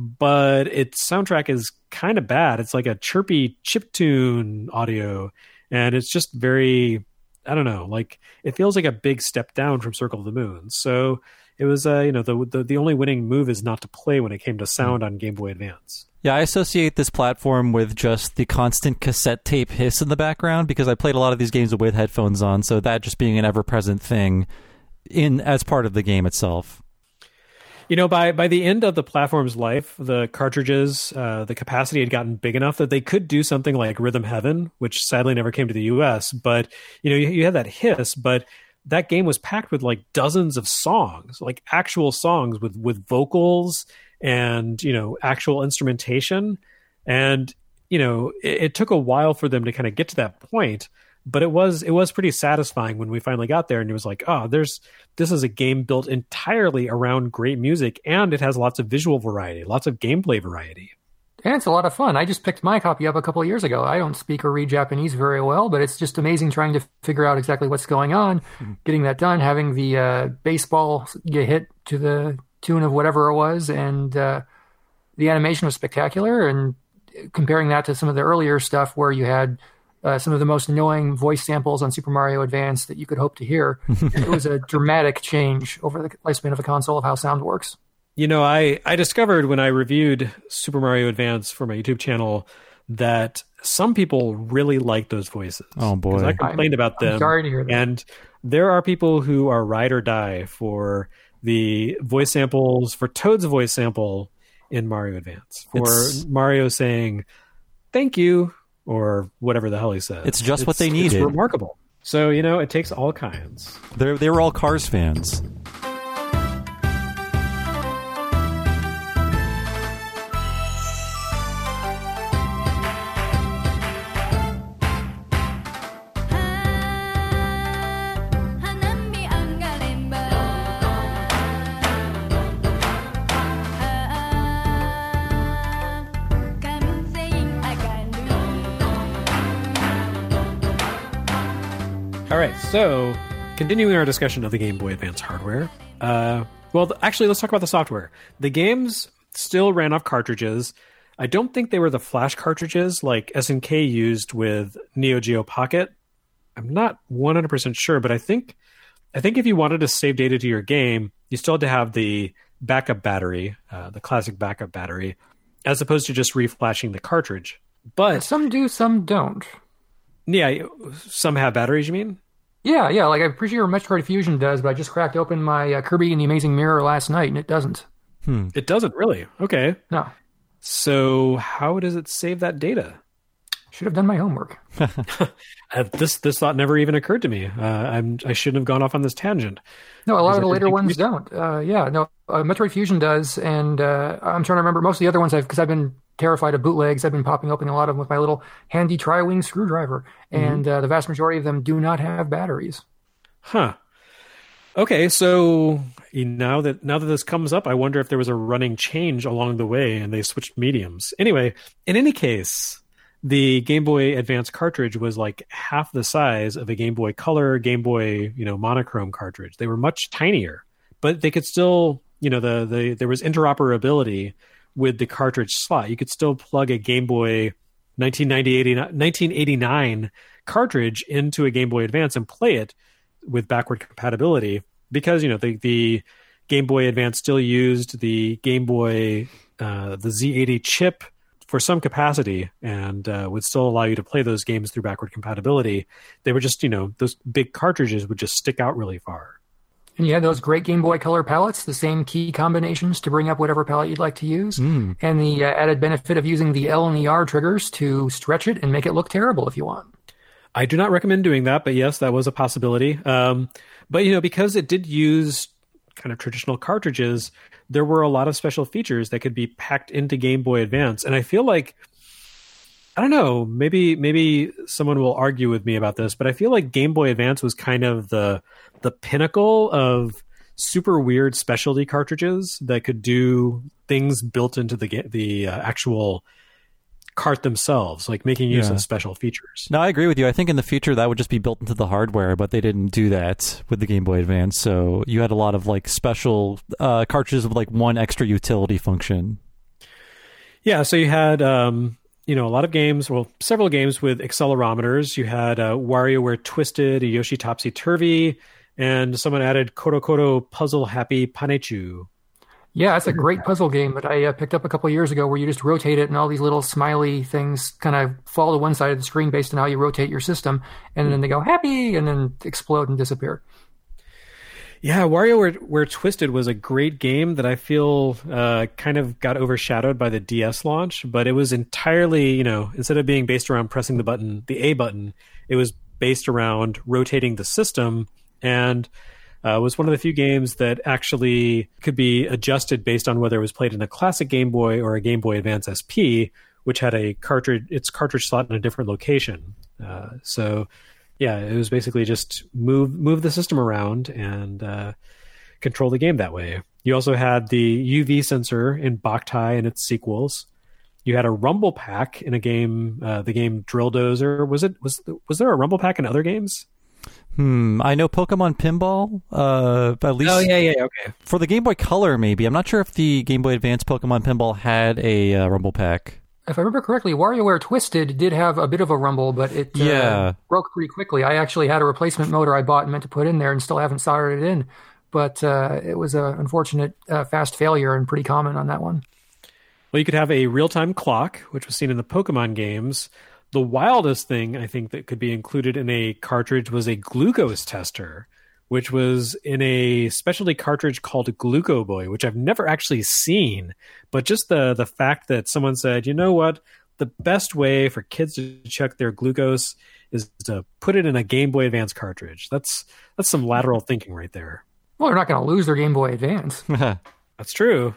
but its soundtrack is kind of bad. It's like a chirpy chiptune audio, and it's just very, I don't know, like it feels like a big step down from Circle of the Moon. So it was, uh, you know, the, the the only winning move is not to play when it came to sound on Game Boy Advance. Yeah, I associate this platform with just the constant cassette tape hiss in the background, because I played a lot of these games with headphones on, so that just being an ever-present thing in as part of the game itself. You know, by by the end of the platform's life, the cartridges, uh, the capacity had gotten big enough that they could do something like Rhythm Heaven, which sadly never came to the U S. But, you know, you, you had that hiss, but that game was packed with like dozens of songs, like actual songs with, with vocals and, you know, actual instrumentation. And, you know, it, it took a while for them to kind of get to that point. But it was it was pretty satisfying when we finally got there, and it was like, oh, there's this is a game built entirely around great music, and it has lots of visual variety, lots of gameplay variety. And it's a lot of fun. I just picked my copy up a couple of years ago. I don't speak or read Japanese very well, but it's just amazing trying to figure out exactly what's going on, mm-hmm. getting that done, having the uh, baseball get hit to the tune of whatever it was, and uh, the animation was spectacular. And comparing that to some of the earlier stuff where you had Uh, some of the most annoying voice samples on Super Mario Advance that you could hope to hear. It was a dramatic change over the lifespan of a console of how sound works. You know, I, I discovered when I reviewed Super Mario Advance for my YouTube channel that some people really like those voices. Oh, boy. I complained I'm, about them. I'm sorry to hear that. And there are people who are ride or die for the voice samples, for Toad's voice sample in Mario Advance, for it's... Mario saying, thank you, or whatever the hell he says. It's just it's, what they needed. It's remarkable. So, you know, it takes all kinds. They're, they were all Cars fans. All right, so continuing our discussion of the Game Boy Advance hardware. Uh, well, th- actually, let's talk about the software. The games still ran off cartridges. I don't think they were the flash cartridges like S N K used with Neo Geo Pocket. I'm not one hundred percent sure, but I think I think if you wanted to save data to your game, you still had to have the backup battery, uh, the classic backup battery, as opposed to just reflashing the cartridge. But some do, some don't. Yeah, some have batteries, you mean? Yeah, yeah, like I'm pretty sure Metroid Fusion does, but I just cracked open my uh, Kirby and the Amazing Mirror last night, and it doesn't. Hmm. It doesn't, really? Okay. No. So how does it save that data? Should have done my homework. uh, this this thought never even occurred to me. Uh, I'm, I shouldn't have gone off on this tangent. No, a lot of the later ones don't. Uh, yeah, no, uh, Metroid Fusion does, and uh, I'm trying to remember most of the other ones I've, because I've been terrified of bootlegs. I've been popping open a lot of them with my little handy tri-wing screwdriver, and mm-hmm. uh, the vast majority of them do not have batteries. Huh. Okay, so now that now that this comes up, I wonder if there was a running change along the way and they switched mediums. Anyway, in any case, the Game Boy Advance cartridge was like half the size of a Game Boy Color, Game Boy, you know, monochrome cartridge. They were much tinier, but they could still, you know, the the there was interoperability with the cartridge slot. You could still plug a Game Boy nineteen eighty-nine cartridge into a Game Boy Advance and play it with backward compatibility, because, you know, the, the Game Boy Advance still used the Game Boy, uh, the Z eighty chip for some capacity, and uh, would still allow you to play those games through backward compatibility. They were just, you know, those big cartridges would just stick out really far. And you had those great Game Boy Color palettes, the same key combinations to bring up whatever palette you'd like to use, mm. and the uh, added benefit of using the L and the R triggers to stretch it and make it look terrible if you want. I do not recommend doing that, but yes, that was a possibility. Um, but, you know, because it did use kind of traditional cartridges, there were a lot of special features that could be packed into Game Boy Advance. And I feel like, I don't know, maybe maybe someone will argue with me about this, but I feel like Game Boy Advance was kind of the the pinnacle of super weird specialty cartridges that could do things built into the the uh, actual cart themselves, like making use yeah. of special features. No, I agree with you. I think in the future that would just be built into the hardware, but they didn't do that with the Game Boy Advance. So you had a lot of like special uh, cartridges with like one extra utility function. Yeah, so you had um, you know, a lot of games, well, several games with accelerometers. You had uh, WarioWare Twisted, a Yoshi Topsy Turvy, and someone added Koto Koto Puzzle Happy Panechu. Yeah, that's a great puzzle game that I uh, picked up a couple of years ago, where you just rotate it and all these little smiley things kind of fall to one side of the screen based on how you rotate your system, and then they go happy and then explode and disappear. Yeah, WarioWare Twisted was a great game that I feel uh, kind of got overshadowed by the D S launch, but it was entirely, you know, instead of being based around pressing the button, the A button, it was based around rotating the system, and Uh, was one of the few games that actually could be adjusted based on whether it was played in a classic Game Boy or a Game Boy Advance S P, which had a cartridge, its cartridge slot in a different location. Uh, so, yeah, it was basically just move move the system around and uh, control the game that way. You also had the U V sensor in Boktai and its sequels. You had a rumble pack in a game, uh, the game Drill Dozer. Was it was was there a rumble pack in other games? Hmm. I know Pokemon Pinball. Uh, at least. Oh yeah, yeah, okay. For the Game Boy Color, maybe. I'm not sure if the Game Boy Advance Pokemon Pinball had a uh, rumble pack. If I remember correctly, WarioWare Twisted did have a bit of a rumble, but it uh, yeah. broke pretty quickly. I actually had a replacement motor I bought and meant to put in there, and still haven't soldered it in. But uh, it was an unfortunate uh, fast failure and pretty common on that one. Well, you could have a real-time clock, which was seen in the Pokemon games. The wildest thing I think that could be included in a cartridge was a glucose tester, which was in a specialty cartridge called Gluco Boy, which I've never actually seen. But just the the fact that someone said, you know what, the best way for kids to check their glucose is to put it in a Game Boy Advance cartridge. That's that's some lateral thinking right there. Well, they're not going to lose their Game Boy Advance. That's true.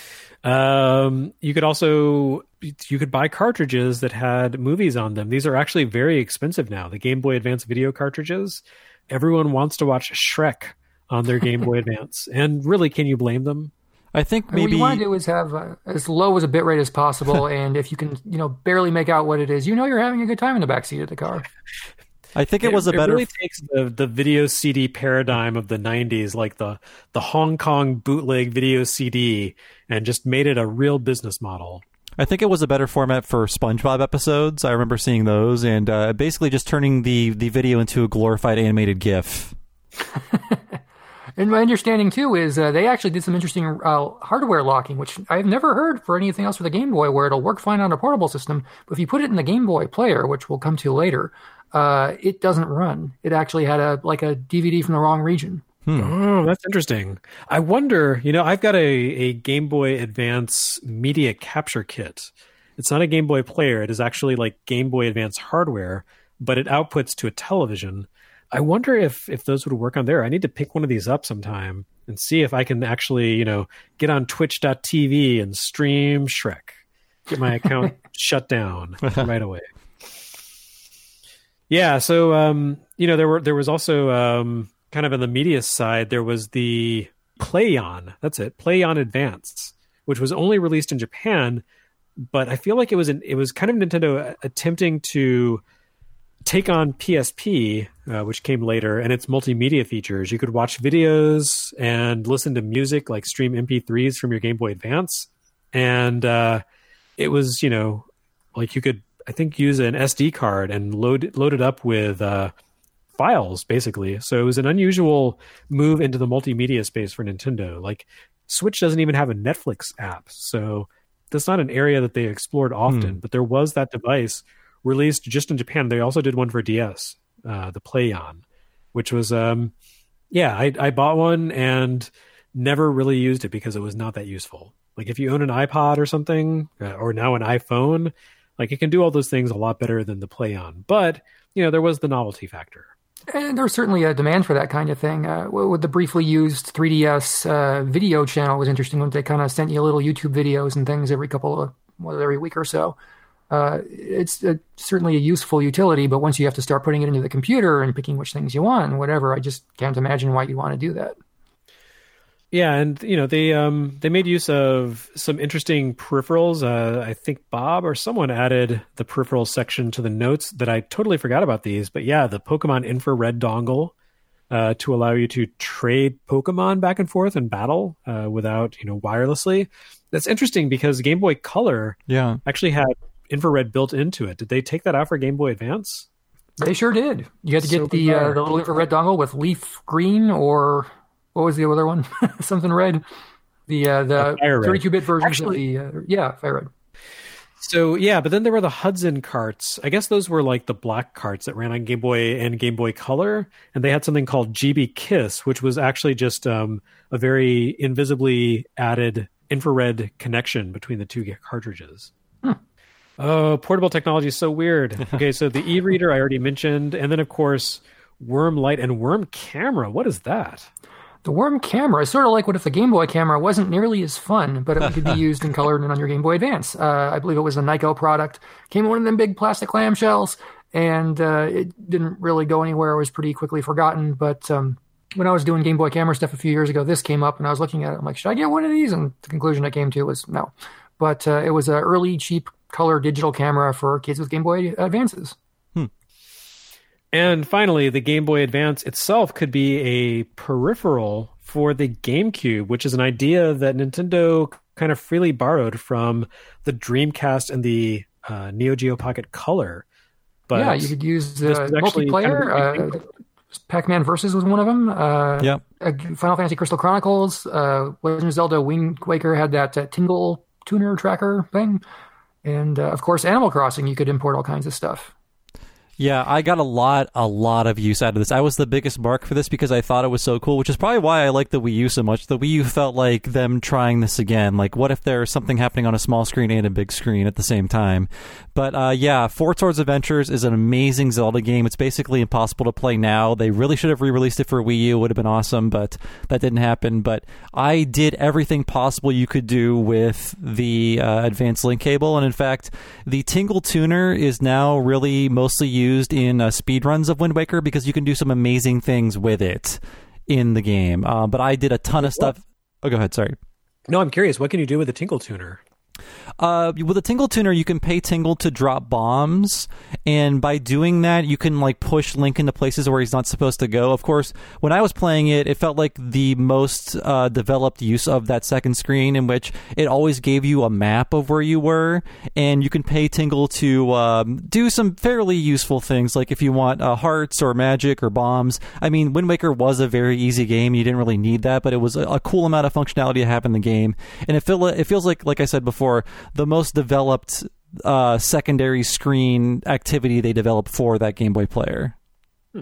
Um, you could also you could buy cartridges that had movies on them. These are actually very expensive now. The Game Boy Advance video cartridges. Everyone wants to watch Shrek on their Game Boy Advance, and really, can you blame them? I think maybe what you want to do is have uh, as low as a bitrate as possible, and if you can, you know, barely make out what it is, you know, you're having a good time in the backseat of the car. I think it, it was a it better. It really takes the, the video C D paradigm of the nineties, like the the Hong Kong bootleg video C D, and just made it a real business model. I think it was a better format for SpongeBob episodes. I remember seeing those, and uh, basically just turning the, the video into a glorified animated GIF. And my understanding, too, is uh, they actually did some interesting uh, hardware locking, which I've never heard for anything else for the Game Boy, where it'll work fine on a portable system, but if you put it in the Game Boy player, which we'll come to later, uh, it doesn't run. It actually had a like a D V D from the wrong region. Hmm. Oh, that's interesting. I wonder, you know, I've got a, a Game Boy Advance media capture kit. It's not a Game Boy player. It is actually like Game Boy Advance hardware, but it outputs to a television. I wonder if, if those would work on there. I need to pick one of these up sometime and see if I can actually, you know, get on twitch dot t v and stream Shrek. Get my account shut down right away. Yeah, so, um, you know, there were there was also... Um, kind of on the media side, there was the PlayOn. That's it, PlayOn Advance, which was only released in Japan, but I feel like it was an, it was kind of Nintendo attempting to take on P S P, uh, which came later, and its multimedia features. You could watch videos and listen to music, like stream M P threes from your Game Boy Advance, and uh, it was, you know, like you could I think, use an S D card and load load it up with uh, files, basically. So it was an unusual move into the multimedia space for Nintendo. Like, Switch doesn't even have a Netflix app, so that's not an area that they explored often. Hmm. But there was that device released just in Japan. They also did one for D S, uh, the PlayOn, which was, um, yeah, I, I bought one and never really used it because it was not that useful. Like, if you own an iPod or something, uh, or now an iPhone, like, it can do all those things a lot better than the PlayOn. But, you know, there was the novelty factor. And there's certainly a demand for that kind of thing. Uh, with the briefly used three D S uh, video channel was interesting when they kind of sent you little YouTube videos and things every couple of, well, every week or so. Uh, it's uh, certainly a useful utility, but once you have to start putting it into the computer and picking which things you want and whatever, I just can't imagine why you want to do that. Yeah, and you know they um, they made use of some interesting peripherals. Uh, I think Bob or someone added the peripherals section to the notes that I totally forgot about these. But yeah, the Pokemon infrared dongle uh, to allow you to trade Pokemon back and forth in battle uh, without you know wirelessly. That's interesting because Game Boy Color yeah. actually had infrared built into it. Did they take that out for Game Boy Advance? They sure did. You had to get so the uh, the little infrared dongle with leaf green or. What was the other one? Something red. The uh, the thirty-two bit versions Actually, of the uh, yeah, Fire Red. So yeah, but then there were the Hudson carts. I guess those were like the black carts that ran on Game Boy and Game Boy Color, and they had something called G B Kiss, which was actually just um, a very invisibly added infrared connection between the two cartridges. Hmm. Oh, portable technology is so weird. Okay, so the e-reader I already mentioned, and then of course Worm Light and Worm Camera. What is that? The Worm Camera is sort of like what if the Game Boy camera wasn't nearly as fun, but it could be used and colored and on your Game Boy Advance. Uh, I believe it was a Nyko product. Came in one of them big plastic clamshells, and uh, it didn't really go anywhere. It was pretty quickly forgotten. But um, when I was doing Game Boy camera stuff a few years ago, this came up, and I was looking at it. I'm like, should I get one of these? And the conclusion I came to was no. But uh, it was an early, cheap color digital camera for kids with Game Boy Advances. And finally, the Game Boy Advance itself could be a peripheral for the GameCube, which is an idea that Nintendo kind of freely borrowed from the Dreamcast and the uh, Neo Geo Pocket Color. But yeah, you could use uh, multiplayer. Kind of uh, Pac-Man Versus was one of them. Uh, yeah. Final Fantasy Crystal Chronicles. Uh, Legend of Zelda Wind Waker had that uh, Tingle tuner tracker thing. And, uh, of course, Animal Crossing, you could import all kinds of stuff. Yeah, I got a lot, a lot of use out of this. I was the biggest mark for this because I thought it was so cool, which is probably why I like the Wii U so much. The Wii U felt like them trying this again. Like, what if there's something happening on a small screen and a big screen at the same time? But uh, yeah, Four Swords Adventures is an amazing Zelda game. It's basically impossible to play now. They really should have re-released it for Wii U. It would have been awesome, but that didn't happen. But I did everything possible you could do with the uh, Advanced Link cable. And in fact, the Tingle Tuner is now really mostly used used in uh, speedruns of Wind Waker because you can do some amazing things with it in the game. Uh, but I did a ton of stuff. Oh, go ahead. Sorry. No, I'm curious. What can you do with the Tingle Tuner? Uh, with a Tingle Tuner, you can pay Tingle to drop bombs, and by doing that, you can like push Link into places where he's not supposed to go. Of course, when I was playing it, it felt like the most uh, developed use of that second screen, in which it always gave you a map of where you were, and you can pay Tingle to um, do some fairly useful things, like if you want uh, hearts or magic or bombs. I mean, Wind Waker was a very easy game; you didn't really need that, but it was a, a cool amount of functionality to have in the game, and it feel it feels like, like I said before, the most developed uh, secondary screen activity they developed for that Game Boy player. Hmm.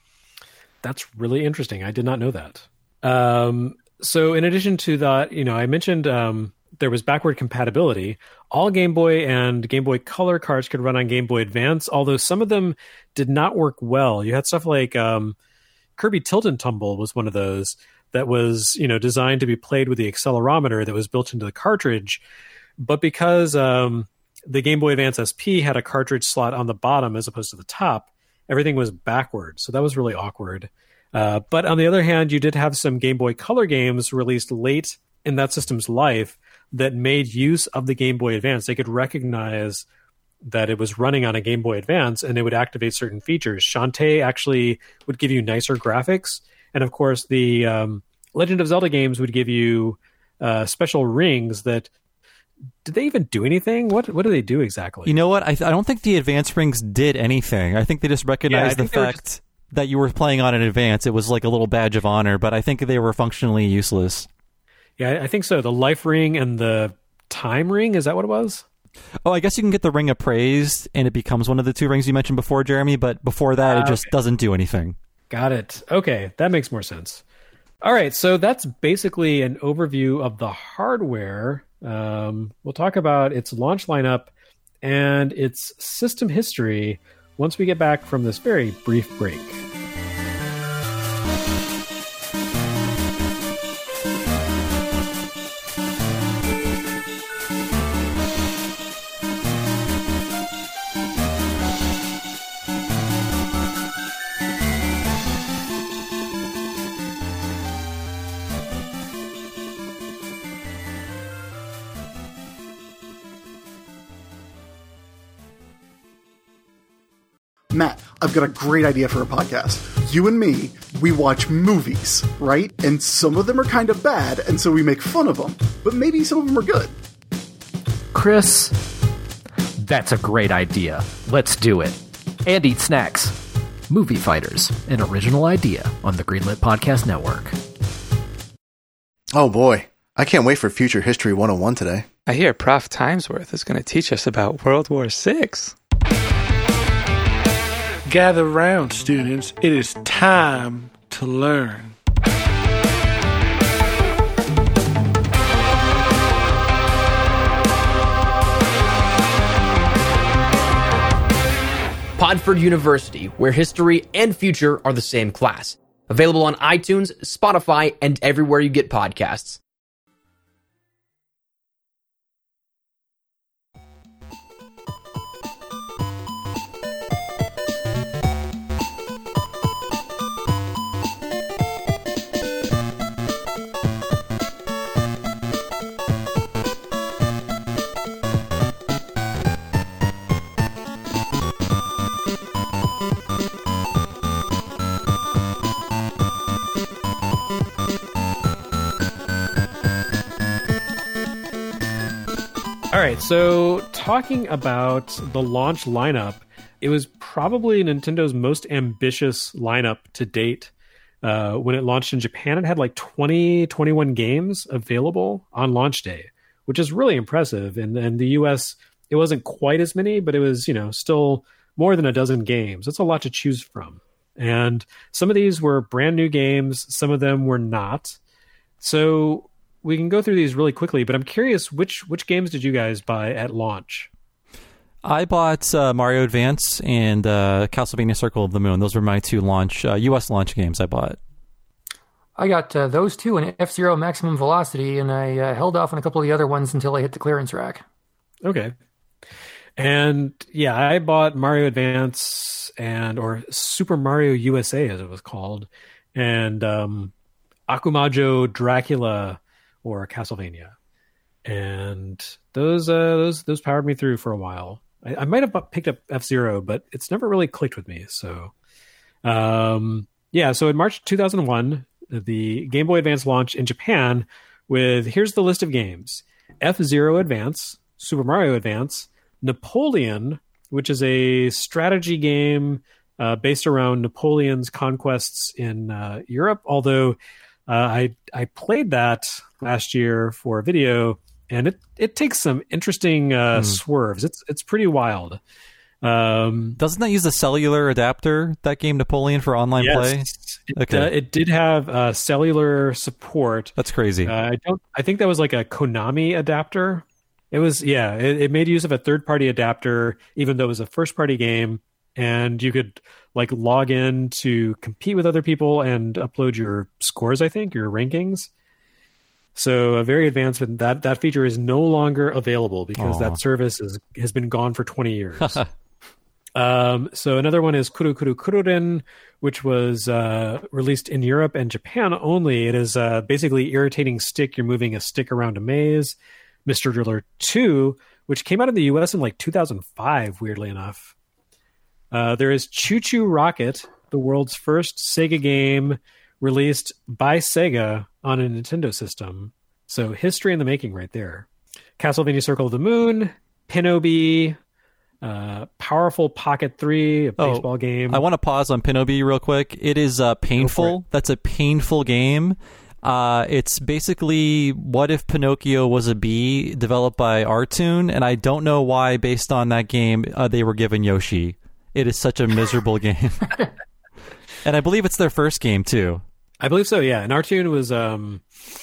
That's really interesting. I did not know that. Um, so in addition to that, you know, I mentioned um, there was backward compatibility. All Game Boy and Game Boy Color cards could run on Game Boy Advance, although some of them did not work well. You had stuff like um, Kirby Tilt and Tumble was one of those that was, you know, designed to be played with the accelerometer that was built into the cartridge. But because um, the Game Boy Advance S P had a cartridge slot on the bottom as opposed to the top, everything was backwards. So that was really awkward. Uh, but on the other hand, you did have some Game Boy Color games released late in that system's life that made use of the Game Boy Advance. They could recognize that it was running on a Game Boy Advance, and it would activate certain features. Shantae actually would give you nicer graphics. And of course, the um, Legend of Zelda games would give you uh, special rings that did they even do anything? What what do they do exactly? You know what? I, th- I don't think the advance rings did anything. I think they just recognized yeah, the fact just... that you were playing on an advance. It was like a little badge of honor, but I think they were functionally useless. Yeah, I think so. The life ring and the time ring, is that what it was? Oh, I guess you can get the Ring of Praise, and it becomes one of the two rings you mentioned before, Jeremy, but before that, uh, it just okay. doesn't do anything. Got it. Okay, that makes more sense. All right, so that's basically an overview of the hardware. Um, we'll talk about its launch lineup and its system history once we get back from this very brief break. Matt, I've got a great idea for a podcast. You and me, we watch movies, right? And some of them are kind of bad, and so we make fun of them. But maybe some of them are good. Chris, that's a great idea. Let's do it. And eat snacks. Movie Fighters, an original idea on the Greenlit Podcast Network. Oh boy, I can't wait for Future History one oh one today. I hear Prof Timesworth is going to teach us about World War Six. Gather round, students. It is time to learn. Podford University, where history and future are the same class. Available on iTunes, Spotify, and everywhere you get podcasts. All right, so talking about the launch lineup, it was probably Nintendo's most ambitious lineup to date. Uh, when it launched in Japan, it had like twenty, twenty-one games available on launch day, which is really impressive. And in the U S, it wasn't quite as many, but it was, you know, still more than a dozen games. That's a lot to choose from. And some of these were brand new games. Some of them were not. So we can go through these really quickly, but I'm curious, which which games did you guys buy at launch? I bought uh, Mario Advance and uh, Castlevania Circle of the Moon. Those were my two launch uh, U S launch games I bought. I got uh, those two and F-Zero Maximum Velocity, and I uh, held off on a couple of the other ones until I hit the clearance rack. Okay. And yeah, I bought Mario Advance and or Super Mario U S A, as it was called, and um, Akumajo Dracula or Castlevania, and those uh, those those powered me through for a while. I, I might have picked up F-Zero, but it's never really clicked with me. So, um, yeah. So in March two thousand one, the Game Boy Advance launched in Japan with here's the list of games: F-Zero Advance, Super Mario Advance, Napoleon, which is a strategy game uh, based around Napoleon's conquests in uh, Europe. Although uh, I I played that last year for a video, and it, it takes some interesting uh, mm. swerves. It's it's pretty wild. Um, Doesn't that use a cellular adapter, that game Napoleon, for online yes, play? It, okay. uh, it did have uh, cellular support. That's crazy. Uh, I don't. I think that was like a Konami adapter. It was, yeah. It, it made use of a third-party adapter, even though it was a first-party game, and you could like log in to compete with other people and upload your scores. I think your rankings. So a very advanced, but that that feature is no longer available because Aww. that service is, has been gone for twenty years. um, so another one is Kuru Kuru Kururin, which was uh, released in Europe and Japan only. It is uh, basically irritating stick. You're moving a stick around a maze. Mister Driller two, which came out in the U S in like two thousand five, weirdly enough. Uh, there is Choo Choo Rocket, the world's first Sega game released by Sega on a Nintendo system. So history in the making right there. Castlevania Circle of the Moon, Pinobi, uh, Powerful Pocket three, a Oh, baseball game. I want to pause on Pinobi real quick. It is uh, painful. That's a painful game. Uh, it's basically what if Pinocchio was a bee, developed by Artoon, and I don't know why, based on that game, uh, they were given Yoshi. It is such a miserable game. And I believe it's their first game, too. I believe so, yeah. And Artoon was, um,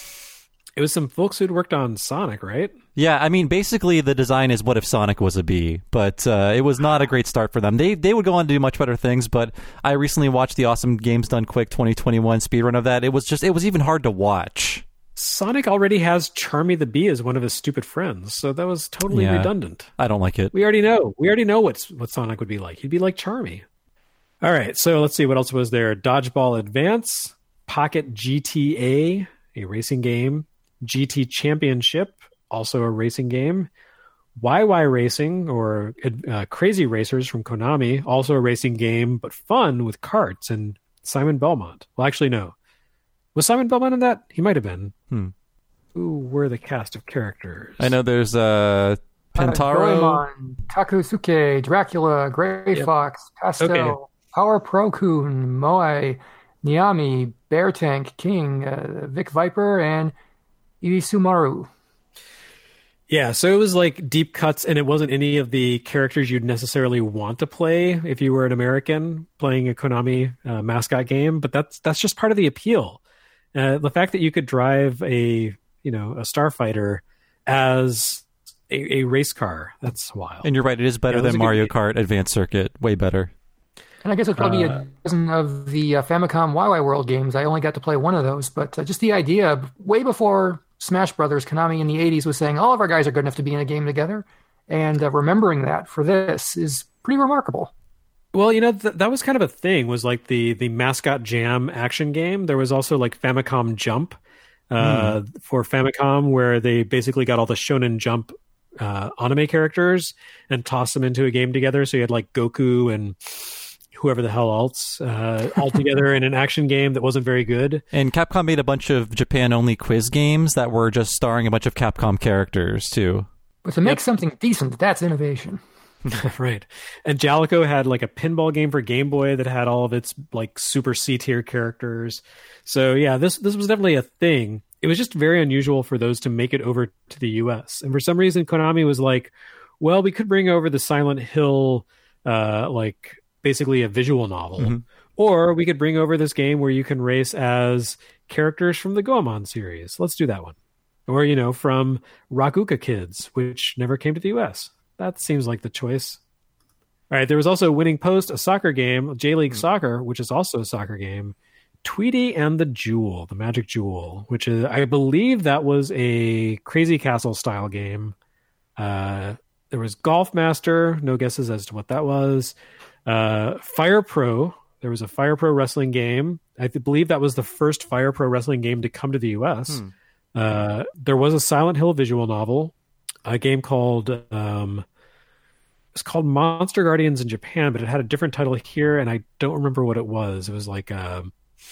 it was some folks who'd worked on Sonic, right? Yeah, I mean, basically the design is what if Sonic was a bee, but uh, it was not a great start for them. They they would go on to do much better things, but I recently watched the Awesome Games Done Quick twenty twenty-one speedrun of that. It was just, it was even hard to watch. Sonic already has Charmy the Bee as one of his stupid friends, so that was totally Yeah, redundant. I don't like it. We already know. We already know what's, what Sonic would be like. He'd be like Charmy. All right, so let's see what else was there. Dodgeball Advance, Pocket G T A, a racing game, G T Championship, also a racing game, Y Y Racing, or uh, Crazy Racers from Konami, also a racing game, but fun with karts, and Simon Belmont. Well, actually, no. Was Simon Belmont in that? He might have been. Hmm. Who were the cast of characters? I know there's uh, Pentaro. Uh, Doraemon, Takusuke, Dracula, Gray Yep. Fox, Pastel, Okay. Power Pro Kun, Moai, Niami, Bear Tank, King, uh, Vic Viper, and Irisumaru. Yeah, so it was like deep cuts, and it wasn't any of the characters you'd necessarily want to play if you were an American playing a Konami uh, mascot game. But that's that's just part of the appeal. Uh, the fact that you could drive a you know a starfighter as a, a race car, that's wild. And you're right, it is better Yeah, it was than a good Mario game. Kart Advanced Circuit. Way better. And I guess it's probably Uh, a dozen of the uh, Famicom Y Y World games. I only got to play one of those, but uh, just the idea, way before Smash Brothers, Konami in the eighties was saying all of our guys are good enough to be in a game together, and uh, remembering that for this is pretty remarkable. Well, you know, th- that was kind of a thing, was like the the Mascot Jam action game. There was also like Famicom Jump uh, Hmm. for Famicom, where they basically got all the Shonen Jump uh, anime characters and tossed them into a game together. So you had like Goku and whoever the hell else uh, all together in an action game that wasn't very good. And Capcom made a bunch of Japan-only quiz games that were just starring a bunch of Capcom characters, too. But to make something decent, that's innovation. Right. And Jalico had like a pinball game for Game Boy that had all of its like super C tier characters. So yeah, this this was definitely a thing. It was just very unusual for those to make it over to the U S. And for some reason Konami was like, well, we could bring over the Silent Hill uh like basically a visual novel. Mm-hmm. Or we could bring over this game where you can race as characters from the Goemon series. Let's do that one. Or, you know, from Rakuga Kids, which never came to the U S. That seems like the choice. All right, there was also Winning Post, a soccer game, J-League mm. Soccer, which is also a soccer game, Tweety and the Jewel, the Magic Jewel, which is, I believe that was a Crazy Castle style game. Uh, there was Golf Master, no guesses as to what that was. Uh, Fire Pro, there was a Fire Pro wrestling game. I believe that was the first Fire Pro wrestling game to come to the U S. Hmm. Uh, there was a Silent Hill visual novel, a game called um, it's called Monster Guardians in Japan, but it had a different title here, and I don't remember what it was. It was like um,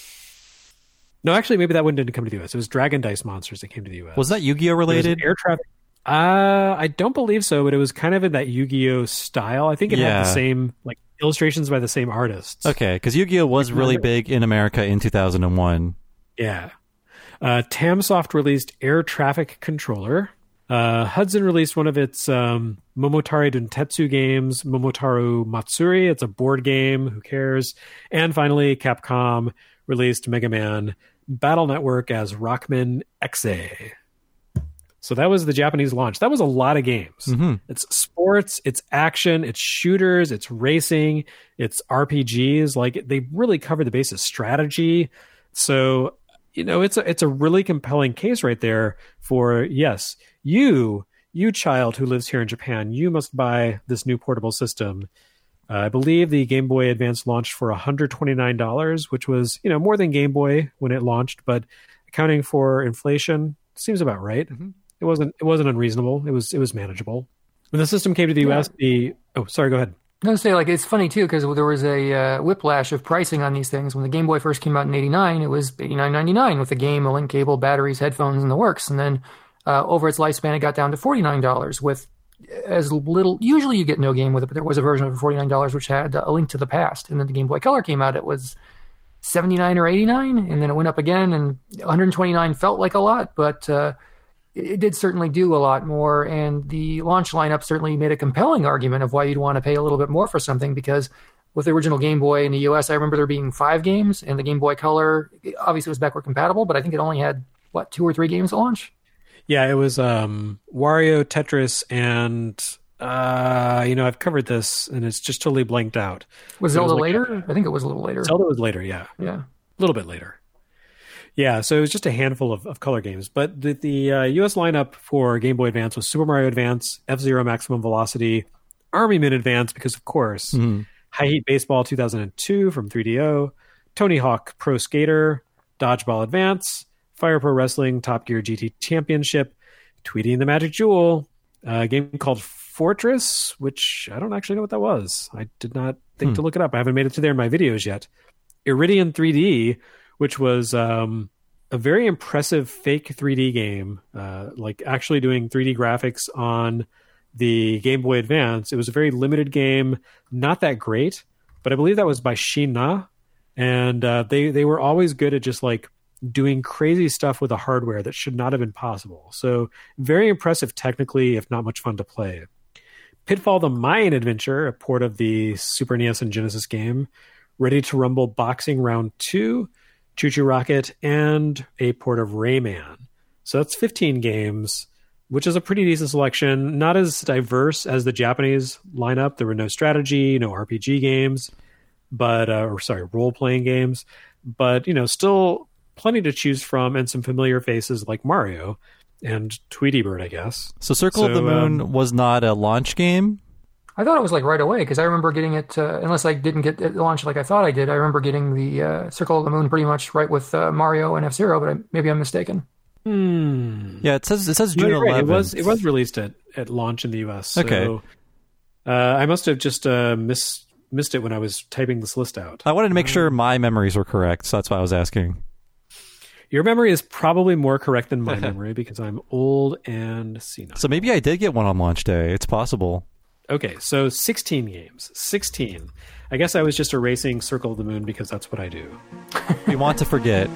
no, actually, maybe that one didn't come to the U S. It was Dragon Dice Monsters that came to the U S. Was that Yu-Gi-Oh related? Air traffic. Uh, I don't believe so, but it was kind of in that Yu-Gi-Oh style. I think it Yeah. had the same like illustrations by the same artists. Okay, because Yu-Gi-Oh was really big in America in two thousand one. Yeah. Uh, Tamsoft released Air Traffic Controller. Uh, Hudson released one of its um, Momotaro Dentetsu games, Momotaro Matsuri. It's a board game. Who cares? And finally, Capcom released Mega Man Battle Network as Rockman X A. So that was the Japanese launch. That was a lot of games. Mm-hmm. It's sports, it's action, it's shooters, it's racing, it's R P Gs. Like they really cover the bases. Strategy. So, you know, it's a it's a really compelling case right there for, yes, you, you child who lives here in Japan, you must buy this new portable system. Uh, I believe the Game Boy Advance launched for one hundred twenty-nine dollars, which was, you know, more than Game Boy when it launched, but accounting for inflation, seems about right. Mm-hmm. It wasn't it wasn't unreasonable. It was it was manageable. When the system came to the U S, yeah. the oh sorry, go ahead. I was gonna say, like, it's funny too because there was a uh, whiplash of pricing on these things. When the Game Boy first came out in eighty-nine, it was eighty-nine ninety-nine with the game, a link cable, batteries, headphones, and the works. And then Uh, over its lifespan, it got down to forty-nine dollars with as little. Usually you get no game with it, but there was a version of it for forty-nine dollars which had uh, A Link to the Past. And then the Game Boy Color came out. It was seventy-nine or eighty-nine, and then it went up again, and one hundred twenty-nine felt like a lot, but uh, it, it did certainly do a lot more. And the launch lineup certainly made a compelling argument of why you'd want to pay a little bit more for something, because with the original Game Boy in the U S, I remember there being five games, and the Game Boy Color, obviously it was backward compatible, but I think it only had, what, two or three games at launch? Yeah, it was um, Wario, Tetris, and, uh, you know, I've covered this, and it's just totally blanked out. Was But it Zelda like later? a- I think it was a little later. Zelda was later, yeah. Yeah. A little bit later. Yeah, so it was just a handful of, of color games. But the, the uh, U S lineup for Game Boy Advance was Super Mario Advance, F-Zero Maximum Velocity, Army Men Advance, because of course, Mhm. High Heat Baseball two thousand two from three D O, Tony Hawk Pro Skater, Dodgeball Advance, Fire Pro Wrestling, Top Gear G T Championship, Tweety and the Magic Jewel, a game called Fortress, which I don't actually know what that was. I did not think Hmm. to look it up. I haven't made it to there in my videos yet. Iridian three D, which was um, a very impressive fake three D game, uh, like actually doing three D graphics on the Game Boy Advance. It was a very limited game, not that great, but I believe that was by Shina, and uh, they they were always good at just like doing crazy stuff with the hardware that should not have been possible. So very impressive technically, if not much fun to play. Pitfall: The Mayan Adventure, a port of the Super N E S and Genesis game. Ready to Rumble Boxing Round two, Choo Choo Rocket, and a port of Rayman. So that's fifteen games, which is a pretty decent selection. Not as diverse as the Japanese lineup. There were no strategy, no R P G games, but uh, or sorry, role-playing games. But, you know, still plenty to choose from, and some familiar faces like Mario and Tweety Bird, I guess. So Circle of the So, Moon um, was not a launch game? I thought it was like right away, because I remember getting it, uh, unless I didn't get it launched like I thought I did, I remember getting the uh, Circle of the Moon pretty much right with uh, Mario and F-Zero, but I, maybe I'm mistaken. Hmm. Yeah, it says it says No, June you're right. eleventh. It was it was released at, at launch in the U S. So, Okay. uh, I must have just uh, miss, missed it when I was typing this list out. I wanted to make sure my memories were correct, so that's why I was asking. Your memory is probably more correct than my memory because I'm old and senile. So maybe I did get one on launch day. It's possible. Okay, so sixteen games. sixteen. I guess I was just erasing Circle of the Moon because that's what I do. We want to forget.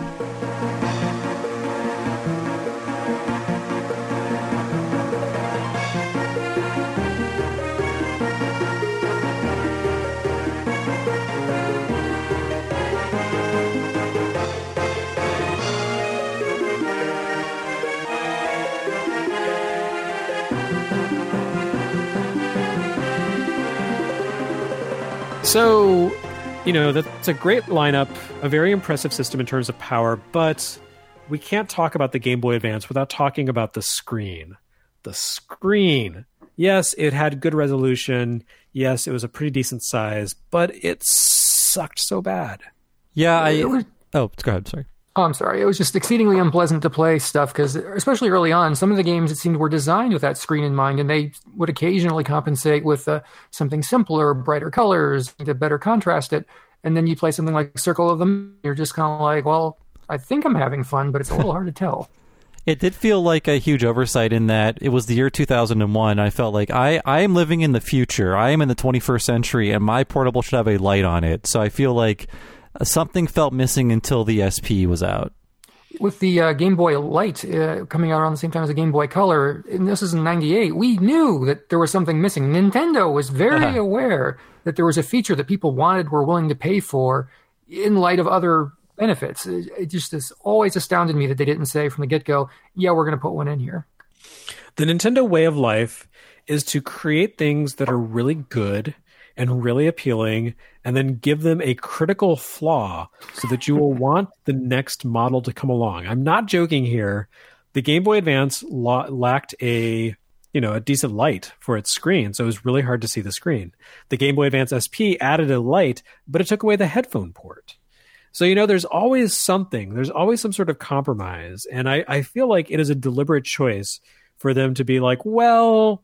So, you know, that's a great lineup, a very impressive system in terms of power, but we can't talk about the Game Boy Advance without talking about the screen. The screen. Yes, it had good resolution. Yes, it was a pretty decent size, but it sucked so bad. Yeah, I. It was- Oh, go ahead. Sorry. Oh, I'm sorry. It was just exceedingly unpleasant to play stuff because, especially early on, some of the games it seemed were designed with that screen in mind, and they would occasionally compensate with uh, something simpler, brighter colors to better contrast it. And then you play something like Circle of the Moon, you're just kind of like, well, I think I'm having fun, but it's a little hard to tell. It did feel like a huge oversight in that it was the year two thousand one. I felt like I, I am living in the future. I am in the twenty-first century, and my portable should have a light on it. So I feel like something felt missing until the S P was out. With the uh, Game Boy Light uh, coming out around the same time as the Game Boy Color, and this is in ninety-eight, we knew that there was something missing. Nintendo was very Uh-huh. aware that there was a feature that people wanted, were willing to pay for, in light of other benefits. It, it just has always astounded me that they didn't say from the get-go, yeah, we're going to put one in here. The Nintendo way of life is to create things that are really good and really appealing, and then give them a critical flaw so that you will want the next model to come along. I'm not joking here. The Game Boy Advance la- lacked a, you know, a decent light for its screen, so it was really hard to see the screen. The Game Boy Advance S P added a light, but it took away the headphone port. So, you know, there's always something. There's always some sort of compromise, and I, I feel like it is a deliberate choice for them to be like, well,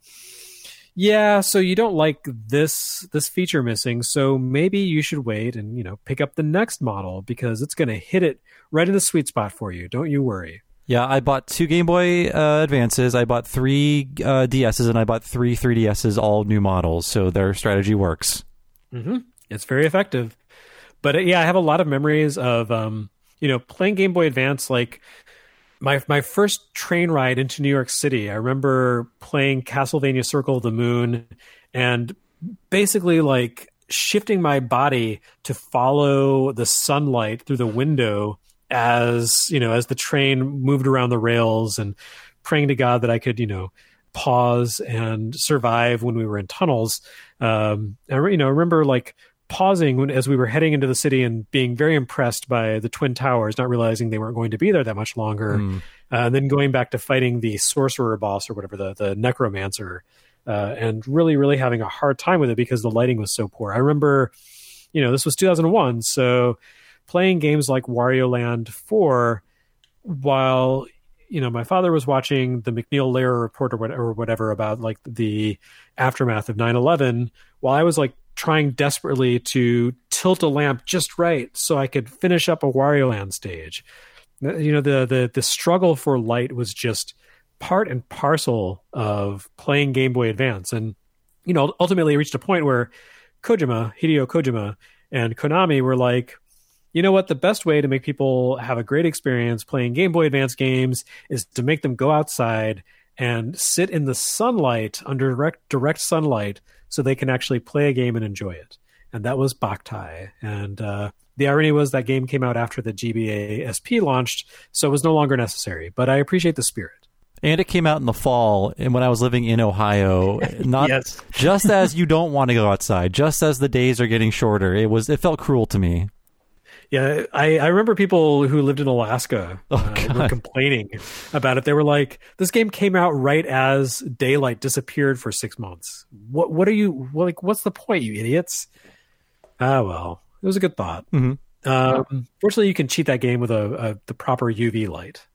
yeah, so you don't like this this feature missing, so maybe you should wait and, you know, pick up the next model because it's going to hit it right in the sweet spot for you. Don't you worry. Yeah, I bought two Game Boy uh, Advances, I bought three uh, D S's, and I bought three three D S's, all new models, so their strategy works. Mm-hmm. It's very effective. But uh, yeah, I have a lot of memories of, um, you know, playing Game Boy Advance, like my my first train ride into New York City. I remember playing Castlevania Circle of the Moon and basically like shifting my body to follow the sunlight through the window as, you know, as the train moved around the rails, and praying to God that I could, you know, pause and survive when we were in tunnels. Um, I, you know, I remember like pausing when, as we were heading into the city, and being very impressed by the Twin Towers, not realizing they weren't going to be there that much longer. Mm. Uh, and then going back to fighting the sorcerer boss or whatever, the, the necromancer, uh, and really, really having a hard time with it because the lighting was so poor. I remember, you know, this was two thousand one. So playing games like Wario Land four while, you know, my father was watching the McNeil Lehrer report or whatever, or whatever about like the aftermath of nine eleven, while I was like trying desperately to tilt a lamp just right so I could finish up a Wario Land stage. You know, the the the struggle for light was just part and parcel of playing Game Boy Advance. And, you know, ultimately it reached a point where Kojima, Hideo Kojima, and Konami were like, you know what, the best way to make people have a great experience playing Game Boy Advance games is to make them go outside and sit in the sunlight, under direct, direct sunlight, so they can actually play a game and enjoy it. And that was Boktai. And uh, the irony was that game came out after the G B A S P launched, so it was no longer necessary. But I appreciate the spirit. And it came out in the fall, and when I was living in Ohio, not yes. just as you don't want to go outside, just as the days are getting shorter. It was it felt cruel to me. Yeah, I, I remember people who lived in Alaska oh, uh, were complaining about it. They were like, "This game came out right as daylight disappeared for six months. What? What are you like? What's the point, you idiots?" Ah, well, it was a good thought. Mm-hmm. Um, fortunately, you can cheat that game with a, a the proper U V light.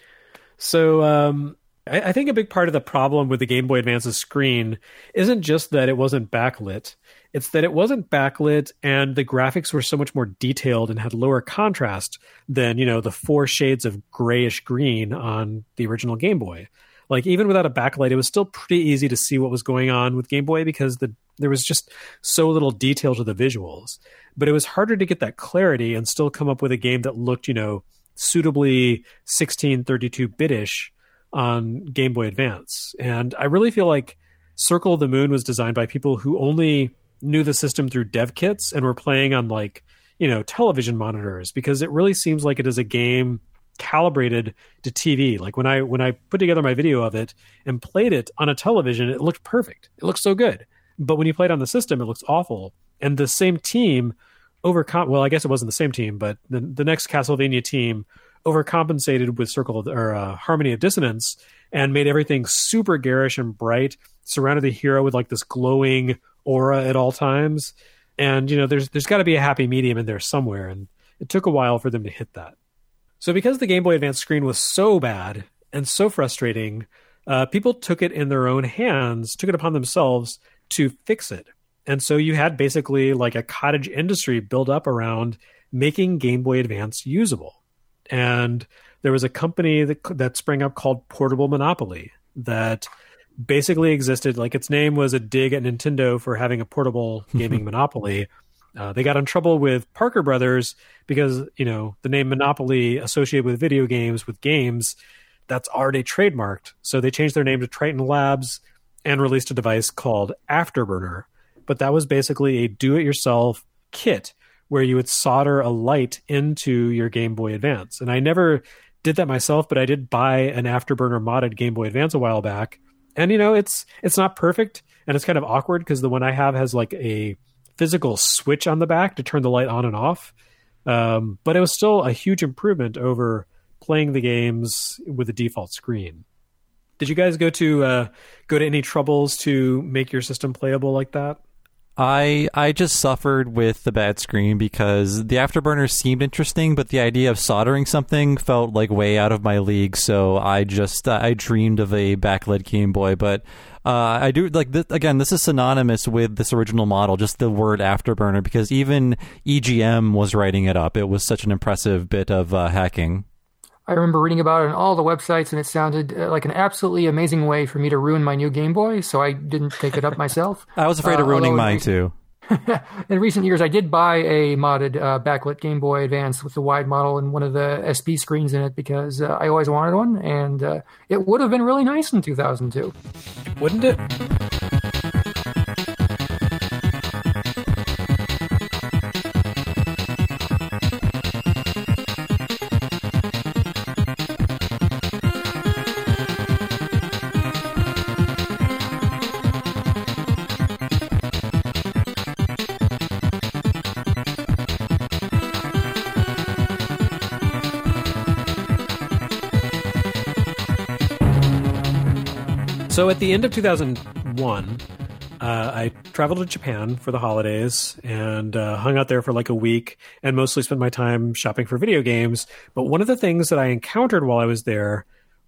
So um, I, I think a big part of the problem with the Game Boy Advance's screen isn't just that it wasn't backlit. It's that it wasn't backlit and the graphics were so much more detailed and had lower contrast than, you know, the four shades of grayish green on the original Game Boy. Like, even without a backlight, it was still pretty easy to see what was going on with Game Boy because the there was just so little detail to the visuals. But it was harder to get that clarity and still come up with a game that looked, you know, suitably sixteen thirty-two bit-ish on Game Boy Advance. And I really feel like Circle of the Moon was designed by people who only knew the system through dev kits and were playing on, like, you know, television monitors, because it really seems like it is a game calibrated to T V. Like when I when I put together my video of it and played it on a television, it looked perfect. It looked so good. But when you play it on the system, it looks awful. And the same team overcom well, I guess it wasn't the same team, but the the next Castlevania team overcompensated with Circle of, or uh, Harmony of Dissonance, and made everything super garish and bright, surrounded the hero with like this glowing aura at all times. And, you know, there's there's got to be a happy medium in there somewhere, and it took a while for them to hit that. So because the Game Boy Advance screen was so bad and so frustrating, uh, people took it in their own hands, took it upon themselves to fix it. And so you had basically like a cottage industry built up around making Game Boy Advance usable. And there was a company that, that sprang up called Portable Monopoly that basically existed. Like, its name was a dig at Nintendo for having a portable gaming monopoly. Uh, they got in trouble with Parker Brothers because, you know, the name Monopoly associated with video games, with games, that's already trademarked. So they changed their name to Triton Labs and released a device called Afterburner. But that was basically a do-it-yourself kit where you would solder a light into your Game Boy Advance. And I never did that myself, but I did buy an Afterburner modded Game Boy Advance a while back. And, you know, it's it's not perfect, and it's kind of awkward because the one I have has like a physical switch on the back to turn the light on and off. Um, but it was still a huge improvement over playing the games with the default screen. Did you guys go to uh, go to any troubles to make your system playable like that? I I just suffered with the bad screen because the Afterburner seemed interesting, but the idea of soldering something felt like way out of my league. So I just uh, I dreamed of a backlit Game Boy, but uh, I do like this, again. This is synonymous with this original model, just the word Afterburner, because even E G M was writing it up. It was such an impressive bit of uh, hacking. I remember reading about it on all the websites, and it sounded uh, like an absolutely amazing way for me to ruin my new Game Boy, so I didn't take it up myself. I was afraid uh, of ruining although, mine, too. In recent years, I did buy a modded uh, backlit Game Boy Advance with the wide model and one of the S P screens in it because uh, I always wanted one, and uh, it would have been really nice in two thousand two. Wouldn't it? So at the end of two thousand one, uh, I traveled to Japan for the holidays and uh, hung out there for like a week and mostly spent my time shopping for video games. But one of the things that I encountered while I was there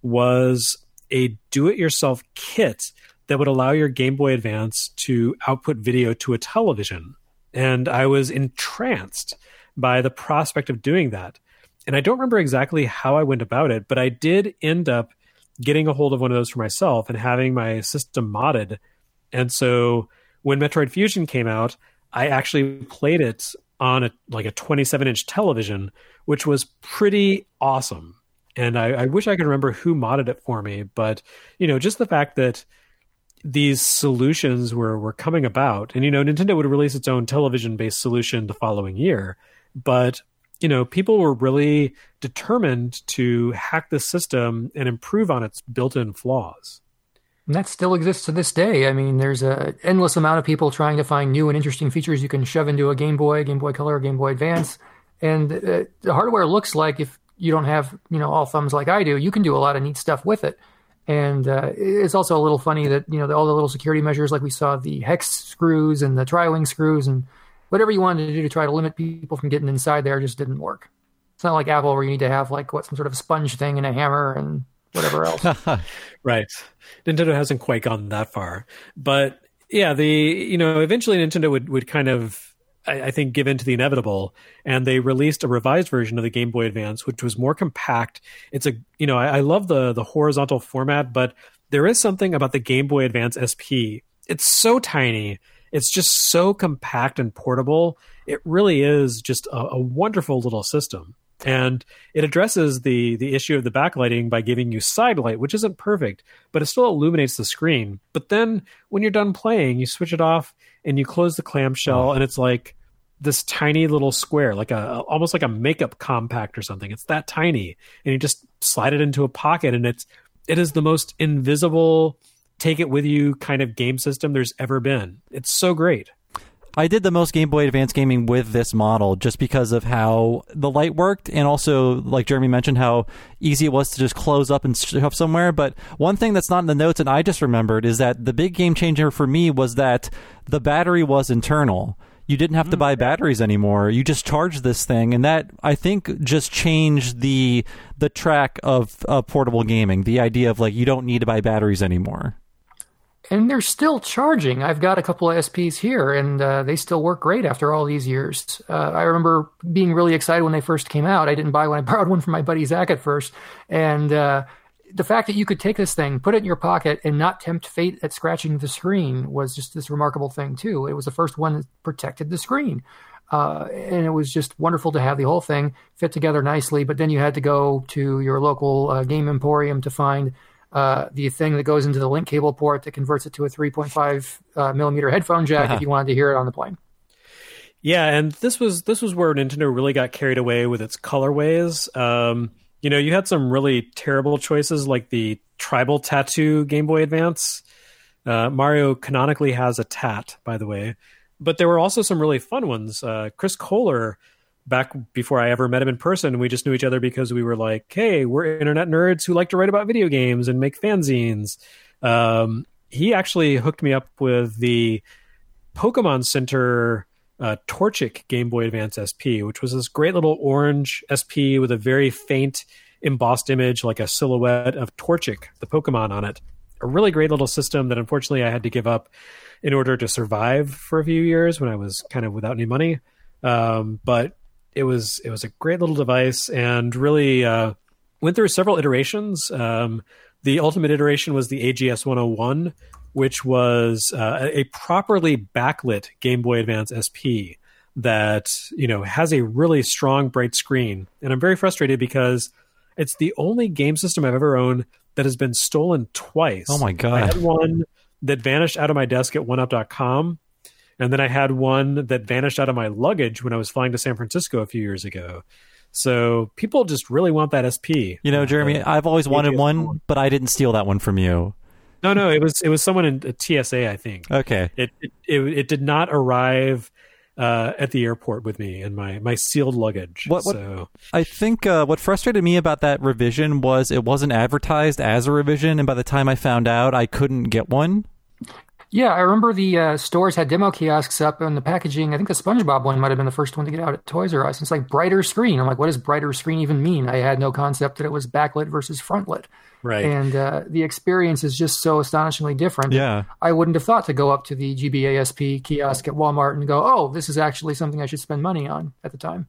was a do-it-yourself kit that would allow your Game Boy Advance to output video to a television. And I was entranced by the prospect of doing that. And I don't remember exactly how I went about it, but I did end up getting a hold of one of those for myself and having my system modded. And so when Metroid Fusion came out, I actually played it on a like a twenty-seven inch television, which was pretty awesome. And I, I wish I could remember who modded it for me, but you know, just the fact that these solutions were were coming about, and you know, Nintendo would release its own television-based solution the following year, but you know, people were really determined to hack the system and improve on its built-in flaws. And that still exists to this day. I mean, there's an endless amount of people trying to find new and interesting features you can shove into a Game Boy, Game Boy Color, Game Boy Advance. And uh, the hardware looks like, if you don't have, you know, all thumbs like I do, you can do a lot of neat stuff with it. And uh, it's also a little funny that, you know, all the little security measures, like we saw the hex screws and the tri-wing screws and whatever you wanted to do to try to limit people from getting inside there just didn't work. It's not like Apple where you need to have like what some sort of sponge thing and a hammer and whatever else. Right. Nintendo hasn't quite gone that far. But yeah, the you know, eventually Nintendo would, would kind of, I, I think, give in to the inevitable. And they released a revised version of the Game Boy Advance, which was more compact. It's a, you know, I, I love the the horizontal format, but there is something about the Game Boy Advance S P. It's so tiny. It's just so compact and portable. It really is just a, a wonderful little system. And it addresses the the issue of the backlighting by giving you side light, which isn't perfect, but it still illuminates the screen. But then when you're done playing, you switch it off and you close the clamshell, oh. and it's like this tiny little square, like a almost like a makeup compact or something. It's that tiny, and you just slide it into a pocket, and it's it is the most invisible, take it with you kind of game system there's ever been. It's so great. I did the most Game Boy Advance gaming with this model just because of how the light worked, and also, like Jeremy mentioned, how easy it was to just close up and shove somewhere. But one thing that's not in the notes, and I just remembered, is that the big game changer for me was that the battery was internal. You didn't have to buy batteries anymore. You just charged this thing, and that, I think, just changed the the track of uh, portable gaming. The idea of, like, you don't need to buy batteries anymore. And they're still charging. I've got a couple of S Ps here, and uh, they still work great after all these years. Uh, I remember being really excited when they first came out. I didn't buy one. I borrowed one from my buddy Zach at first. And uh, the fact that you could take this thing, put it in your pocket, and not tempt fate at scratching the screen was just this remarkable thing, too. It was the first one that protected the screen. Uh, and it was just wonderful to have the whole thing fit together nicely. But then you had to go to your local uh, game emporium to find Uh, the thing that goes into the link cable port that converts it to a three point five uh, millimeter headphone jack uh-huh. if you wanted to hear it on the plane. Yeah, and this was this was where Nintendo really got carried away with its colorways. Um, you know, you had some really terrible choices like the tribal tattoo Game Boy Advance. Uh, Mario canonically has a tat, by the way. But there were also some really fun ones. Uh, Chris Kohler, back before I ever met him in person, we just knew each other because we were like, hey, we're internet nerds who like to write about video games and make fanzines. Um, he actually hooked me up with the Pokemon Center uh, Torchic Game Boy Advance S P, which was this great little orange S P with a very faint embossed image, like a silhouette of Torchic, the Pokemon, on it. A really great little system that unfortunately I had to give up in order to survive for a few years when I was kind of without any money. Um, but It was it was a great little device, and really, uh, went through several iterations. Um, the ultimate iteration was the A G S one oh one, which was uh, a properly backlit Game Boy Advance S P that, you know, has a really strong, bright screen. And I'm very frustrated because it's the only game system I've ever owned that has been stolen twice. Oh my God. I had one that vanished out of my desk at one up dot com. And then I had one that vanished out of my luggage when I was flying to San Francisco a few years ago. So people just really want that S P. You know, Jeremy, uh, I've always wanted one, one, but I didn't steal that one from you. No, no, it was it was someone in a T S A, I think. Okay. It it it, it did not arrive uh, at the airport with me in my, my sealed luggage. What, what, so I think uh, what frustrated me about that revision was it wasn't advertised as a revision, and by the time I found out, I couldn't get one. Yeah, I remember the uh, stores had demo kiosks up on the packaging. I think the SpongeBob one might have been the first one to get out at Toys R Us. It's like brighter screen. I'm like, what does brighter screen even mean? I had no concept that it was backlit versus frontlit. Right. And uh, the experience is just so astonishingly different. Yeah. I wouldn't have thought to go up to the G B A S P kiosk at Walmart and go, oh, this is actually something I should spend money on at the time.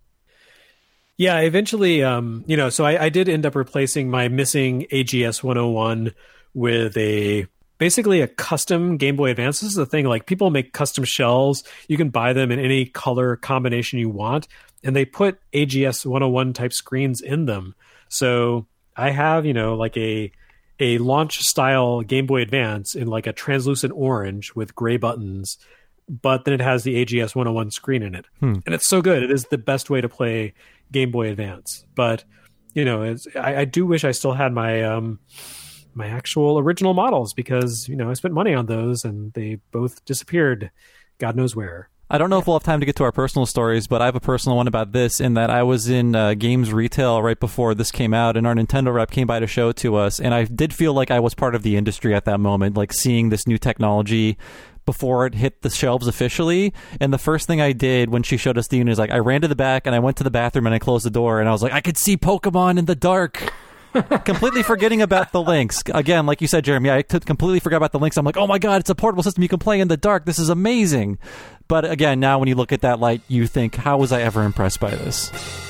Yeah, eventually, um, you know, so I, I did end up replacing my missing A G S one oh one with a basically a custom Game Boy Advance. This is the thing, like people make custom shells. You can buy them in any color combination you want, and they put A G S one oh one type screens in them. So I have, you know, like a a launch style Game Boy Advance in like a translucent orange with gray buttons, but then it has the A G S one oh one screen in it. Hmm. And it's so good. It is the best way to play Game Boy Advance. But, you know, it's, I, I do wish I still had my um, my actual original models because, you know, I spent money on those and they both disappeared God knows where. I don't know if we'll have time to get to our personal stories, but I have a personal one about this in that I was in uh, games retail right before this came out, and our Nintendo rep came by to show it to us, and I did feel like I was part of the industry at that moment, like seeing this new technology before it hit the shelves officially. And the first thing I did when she showed us the unit is like I ran to the back and I went to the bathroom and I closed the door and I was like, I could see Pokemon in the dark. Completely forgetting about the links. Again, like you said, Jeremy, I t- completely forgot about the links. I'm like, oh my God, it's a portable system. You can play in the dark. This is amazing. But again, now when you look at that light, you think, how was I ever impressed by this?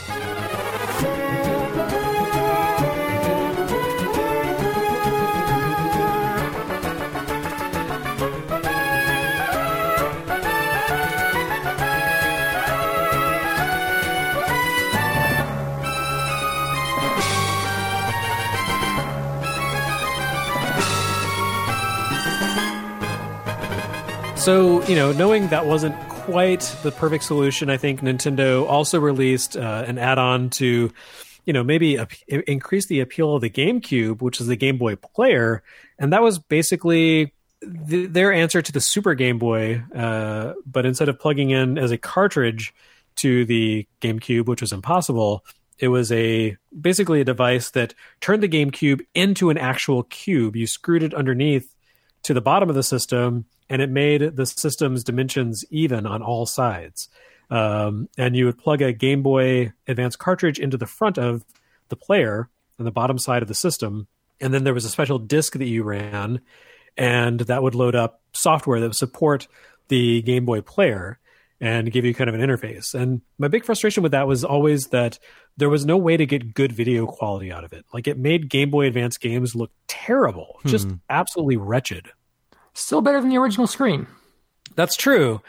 So, you know, knowing that wasn't quite the perfect solution, I think Nintendo also released uh, an add-on to, you know, maybe ap- increase the appeal of the GameCube, which is the Game Boy Player. And that was basically the, their answer to the Super Game Boy. Uh, but instead of plugging in as a cartridge to the GameCube, which was impossible, it was a basically a device that turned the GameCube into an actual cube. You screwed it underneath to the bottom of the system, and it made the system's dimensions even on all sides. Um, and you would plug a Game Boy Advance cartridge into the front of the player on the bottom side of the system, and then there was a special disc that you ran, and that would load up software that would support the Game Boy Player and give you kind of an interface. And my big frustration with that was always that there was no way to get good video quality out of it. Like, it made Game Boy Advance games look terrible, hmm. just absolutely wretched. Still better than the original screen. That's true.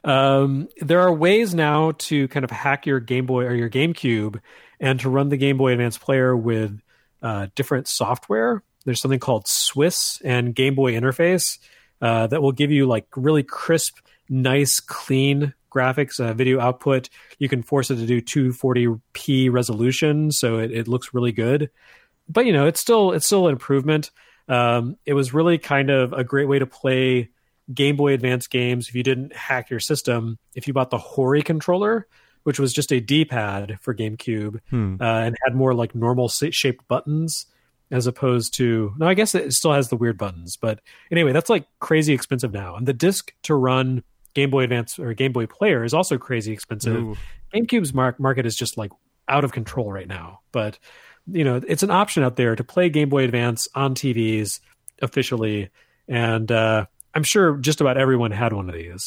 Um, there are ways now to kind of hack your Game Boy or your GameCube and to run the Game Boy Advance player with uh, different software. There's something called Swiss and Game Boy Interface uh, that will give you like really crisp, nice, clean graphics, uh, video output. You can force it to do two forty p resolution, so it, it looks really good. But you know, it's still it's still an improvement. Um, it was really kind of a great way to play Game Boy Advance games if you didn't hack your system. If you bought the Hori controller, which was just a D-pad for GameCube, hmm. uh, and had more like normal shaped buttons as opposed to, no, I guess it still has the weird buttons, but anyway, that's like crazy expensive now. And the disc to run Game Boy Advance or Game Boy Player is also crazy expensive. Ooh. GameCube's mar- market is just like out of control right now, but you know, it's an option out there to play Game Boy Advance on T Vs officially. And uh, I'm sure just about everyone had one of these.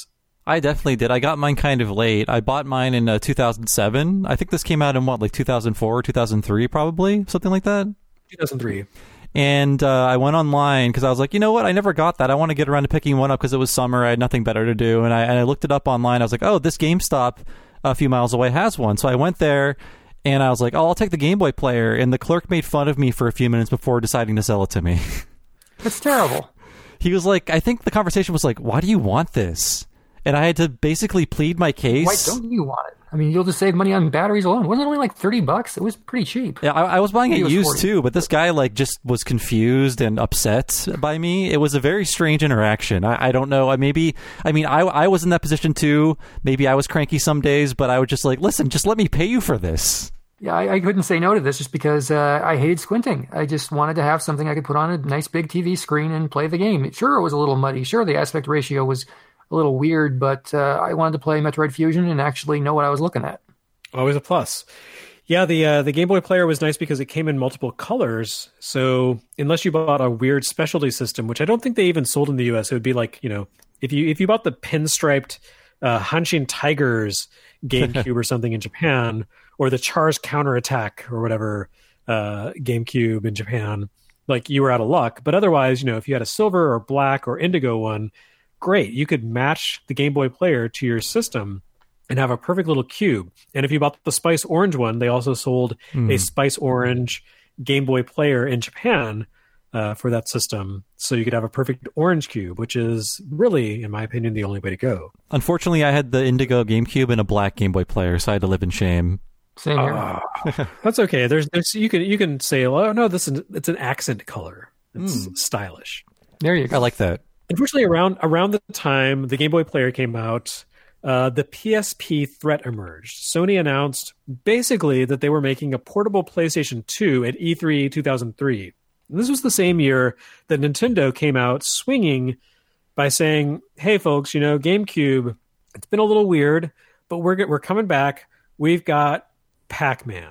I definitely did. I got mine kind of late. I bought mine in uh, two thousand seven. I think this came out in what, like two thousand four or two thousand three, probably? Something like that? two thousand three. And uh, I went online because I was like, you know what? I never got that. I want to get around to picking one up because it was summer. I had nothing better to do. And I, and I looked it up online. I was like, oh, this GameStop a few miles away has one. So I went there and I was like, oh, I'll take the Game Boy player. And the clerk made fun of me for a few minutes before deciding to sell it to me. That's terrible. He was like, I think the conversation was like, why do you want this? And I had to basically plead my case. Why don't you want it? I mean, you'll just save money on batteries alone. Wasn't it only like thirty bucks? It was pretty cheap. Yeah, I, I was buying it, it used forty. too, but this guy like just was confused and upset by me. It was a very strange interaction. I, I don't know. I maybe, I mean, I, I was in that position too. Maybe I was cranky some days, but I was just like, listen, just let me pay you for this. Yeah, I, I couldn't say no to this just because uh, I hated squinting. I just wanted to have something I could put on a nice big T V screen and play the game. Sure, it was a little muddy. Sure, the aspect ratio was a little weird, but uh, I wanted to play Metroid Fusion and actually know what I was looking at. Always a plus. Yeah, the uh, the Game Boy player was nice because it came in multiple colors. So unless you bought a weird specialty system, which I don't think they even sold in the U S, it would be like, you know, if you if you bought the pinstriped uh, Hanshin Tigers GameCube or something in Japan, or the Char's Counterattack or whatever uh, GameCube in Japan, like you were out of luck. But otherwise, you know, if you had a silver or black or indigo one, great. You could match the Game Boy player to your system and have a perfect little cube. And if you bought the Spice Orange one, they also sold mm. a Spice Orange Game Boy player in Japan uh, for that system. So you could have a perfect orange cube, which is really, in my opinion, the only way to go. Unfortunately, I had the indigo GameCube and a black Game Boy player, so I had to live in shame. Same here. Uh, that's okay. There's, there's, you can, you can say, oh no, this is, it's an accent color. It's mm. stylish. There you go. I like that. Unfortunately, around around the time the Game Boy player came out, uh, the P S P threat emerged. Sony announced basically that they were making a portable PlayStation two at E three two thousand three. And this was the same year that Nintendo came out swinging by saying, hey, folks, you know, GameCube, it's been a little weird, but we're we're coming back. We've got Pac-Man.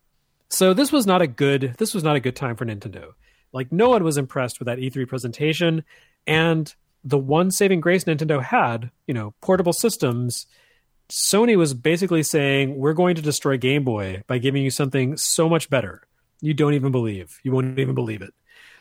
So this was not a good this was not a good time for Nintendo. Like, no one was impressed with that E three presentation. And the one saving grace Nintendo had, you know, portable systems, Sony was basically saying, we're going to destroy Game Boy by giving you something so much better. You don't even believe. You won't even believe it.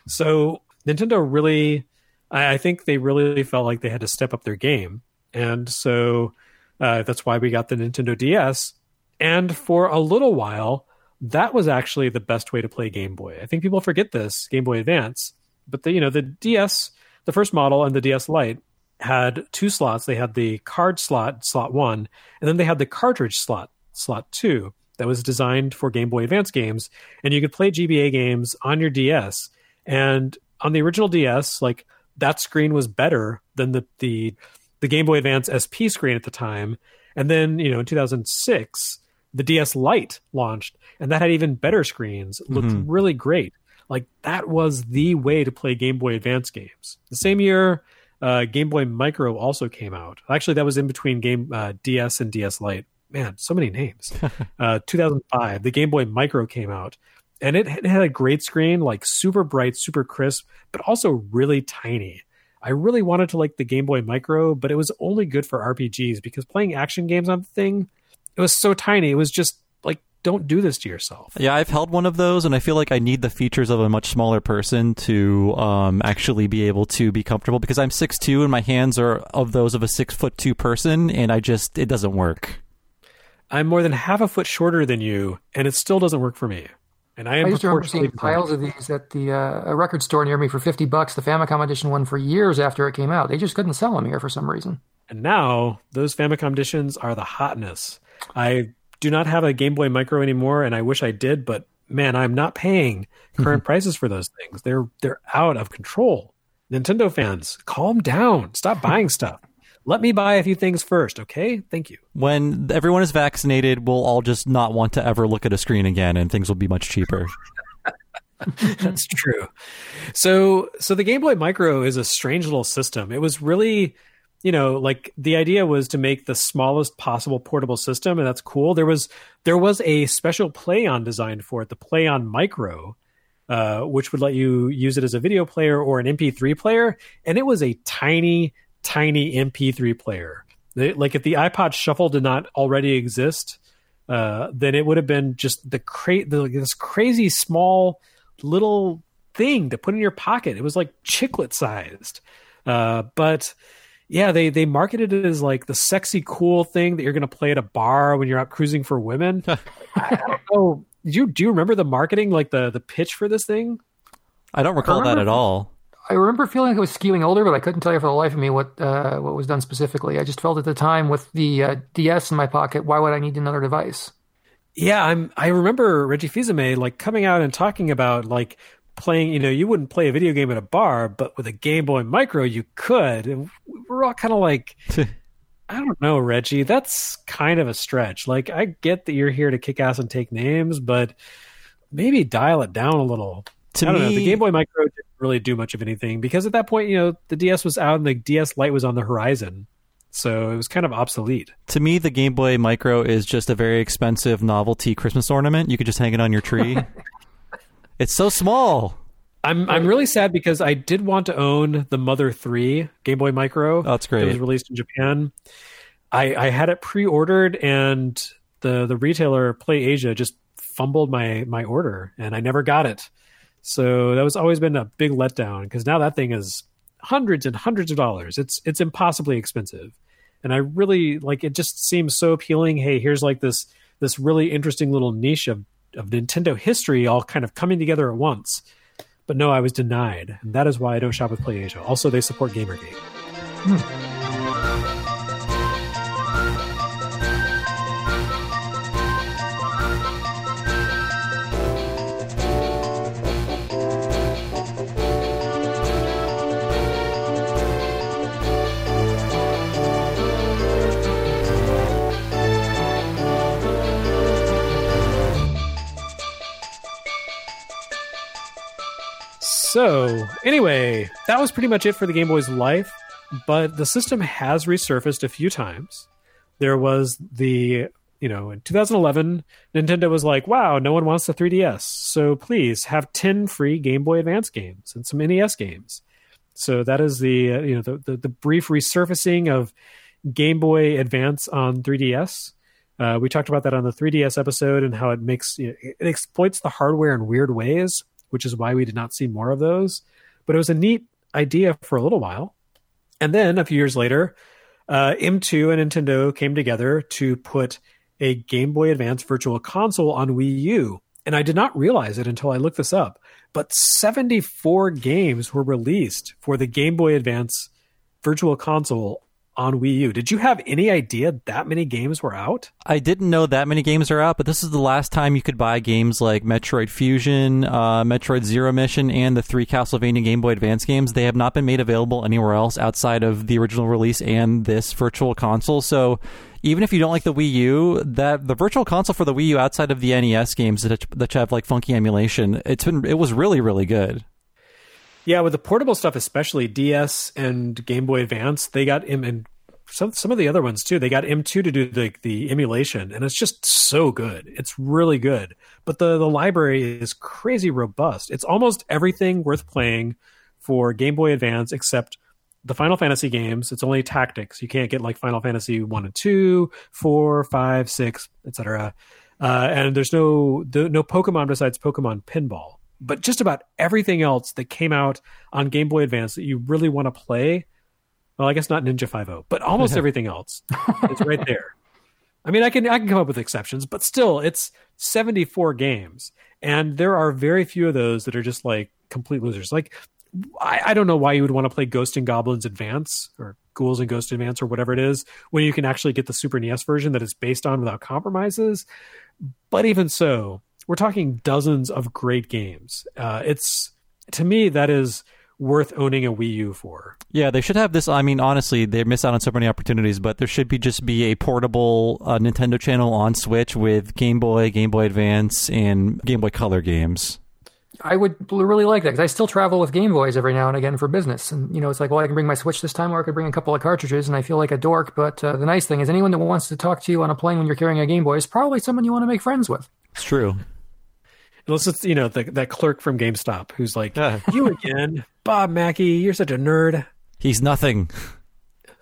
So Nintendo really, I, I think they really felt like they had to step up their game. And so uh, that's why we got the Nintendo D S. And for a little while, that was actually the best way to play Game Boy. I think people forget this, Game Boy Advance. But the, you know, the D S... the first model and the D S Lite had two slots. They had the card slot, slot one, and then they had the cartridge slot, slot two, that was designed for Game Boy Advance games. And you could play G B A games on your D S. And on the original D S, like, that screen was better than the the, the Game Boy Advance S P screen at the time. And then, you know, in two thousand six, the D S Lite launched, and that had even better screens. It looked mm-hmm. really great. Like, that was the way to play Game Boy Advance games. The same year, uh, Game Boy Micro also came out. Actually, that was in between Game uh, D S and D S Lite. Man, so many names. uh, two thousand five, the Game Boy Micro came out. And it, it had a great screen, like super bright, super crisp, but also really tiny. I really wanted to like the Game Boy Micro, but it was only good for R P Gs because playing action games on the thing, it was so tiny. It was just like, don't do this to yourself. Yeah, I've held one of those, and I feel like I need the features of a much smaller person to um, actually be able to be comfortable, because I'm six foot two and my hands are of those of a six foot two person, and I just, it doesn't work. I'm more than half a foot shorter than you, and it still doesn't work for me. And I am I used to remember seeing proportionally piles of these at the uh, a record store near me for fifty bucks, the Famicom Edition one, for years after it came out. They just couldn't sell them here for some reason. And now, those Famicom editions are the hotness. I do not have a Game Boy Micro anymore, and I wish I did, but man, I'm not paying current prices for those things. They're they're out of control. Nintendo fans, calm down. Stop buying stuff. Let me buy a few things first, okay? Thank you. When everyone is vaccinated, we'll all just not want to ever look at a screen again, and things will be much cheaper. That's true. So, so the Game Boy Micro is a strange little system. It was really, you know, like the idea was to make the smallest possible portable system, and that's cool. There was there was a special Play-On designed for it, the Play-On Micro, uh, which would let you use it as a video player or an M P three player, and it was a tiny, tiny M P three player. They, like if the iPod Shuffle did not already exist, uh, then it would have been just the cra- the, this crazy small little thing to put in your pocket. It was like chiclet sized. Uh, but yeah, they, they marketed it as like the sexy, cool thing that you're going to play at a bar when you're out cruising for women. I don't know. Do you, do you remember the marketing, like the, the pitch for this thing? I don't recall I remember, that at all. I remember feeling like it was skewing older, but I couldn't tell you for the life of me what uh, what was done specifically. I just felt at the time with the uh, D S in my pocket, why would I need another device? Yeah, I'm. I remember Reggie Fils-Aimé like coming out and talking about like playing. You know, you wouldn't play a video game at a bar, but with a Game Boy Micro, you could. And we're all kind of like, I don't know, Reggie. That's kind of a stretch. Like, I get that you're here to kick ass and take names, but maybe dial it down a little. To I don't me, know. The Game Boy Micro didn't really do much of anything because at that point, you know, the D S was out and the D S Lite was on the horizon. So it was kind of obsolete. To me, the Game Boy Micro is just a very expensive novelty Christmas ornament. You could just hang it on your tree. It's so small. I'm I'm really sad because I did want to own the Mother three Game Boy Micro. Oh, that's great. That was released in Japan. I, I had it pre-ordered and the, the retailer, Play Asia, just fumbled my, my order and I never got it. So that was always been a big letdown because now that thing is hundreds and hundreds of dollars. It's it's impossibly expensive. And I really like it just seems so appealing. Hey, here's like this this really interesting little niche of, of Nintendo history all kind of coming together at once. But no, I was denied. And that is why I don't shop with Play Asia. Also, they support Gamergate. Hmm. So, anyway, that was pretty much it for the Game Boy's life, but the system has resurfaced a few times. There was the, you know, in two thousand eleven, Nintendo was like, wow, no one wants the three D S, so please have ten free Game Boy Advance games and some N E S games. So that is the, uh, you know, the, the, the brief resurfacing of Game Boy Advance on three D S. Uh, we talked about that on the three D S episode and how it makes, you know, it exploits the hardware in weird ways, which is why we did not see more of those. But it was a neat idea for a little while. And then a few years later, uh, M two and Nintendo came together to put a Game Boy Advance Virtual Console on Wii U. And I did not realize it until I looked this up. But seventy-four games were released for the Game Boy Advance Virtual Console on Wii U. Did you have any idea that many games were out? I didn't know that many games are out, but this is the last time you could buy games like Metroid Fusion, uh, Metroid Zero Mission, and the three Castlevania Game Boy Advance games. They have not been made available anywhere else outside of the original release and this Virtual Console. So even if you don't like the Wii U, that the Virtual Console for the Wii U outside of the N E S games that, that have like funky emulation, it's been it was really, really good. Yeah, with the portable stuff, especially D S and Game Boy Advance, they got M and some some of the other ones too. They got M two to do the the emulation, and it's just so good. It's really good. But the the library is crazy robust. It's almost everything worth playing for Game Boy Advance except the Final Fantasy games. It's only tactics. You can't get like Final Fantasy one and two, four, five, six, et cetera. Uh, and there's no the, no Pokemon besides Pokemon Pinball. But just about everything else that came out on Game Boy Advance that you really want to play, well, I guess not Ninja five oh, but almost everything else, it's right there. I mean, I can I can come up with exceptions, but still, it's seventy-four games, and there are very few of those that are just like complete losers. Like, I, I don't know why you would want to play Ghosts and Goblins Advance or Ghouls and Ghosts Advance or whatever it is when you can actually get the Super N E S version that it's based on without compromises. But even so, we're talking dozens of great games. Uh, it's to me that is worth owning a Wii U for. Yeah, they should have this. I mean, honestly, they miss out on so many opportunities, but there should be just be a portable uh, Nintendo channel on Switch with Game Boy, Game Boy Advance, and Game Boy Color games. I would really like that because I still travel with Game Boys every now and again for business. And, you know, it's like, well, I can bring my Switch this time or I could bring a couple of cartritges and I feel like a dork. But uh, the nice thing is anyone that wants to talk to you on a plane when you're carrying a Game Boy is probably someone you want to make friends with. It's true. Unless it's, you know, the, that clerk from GameStop who's like, yeah. You again, Bob Mackey, you're such a nerd. He's nothing.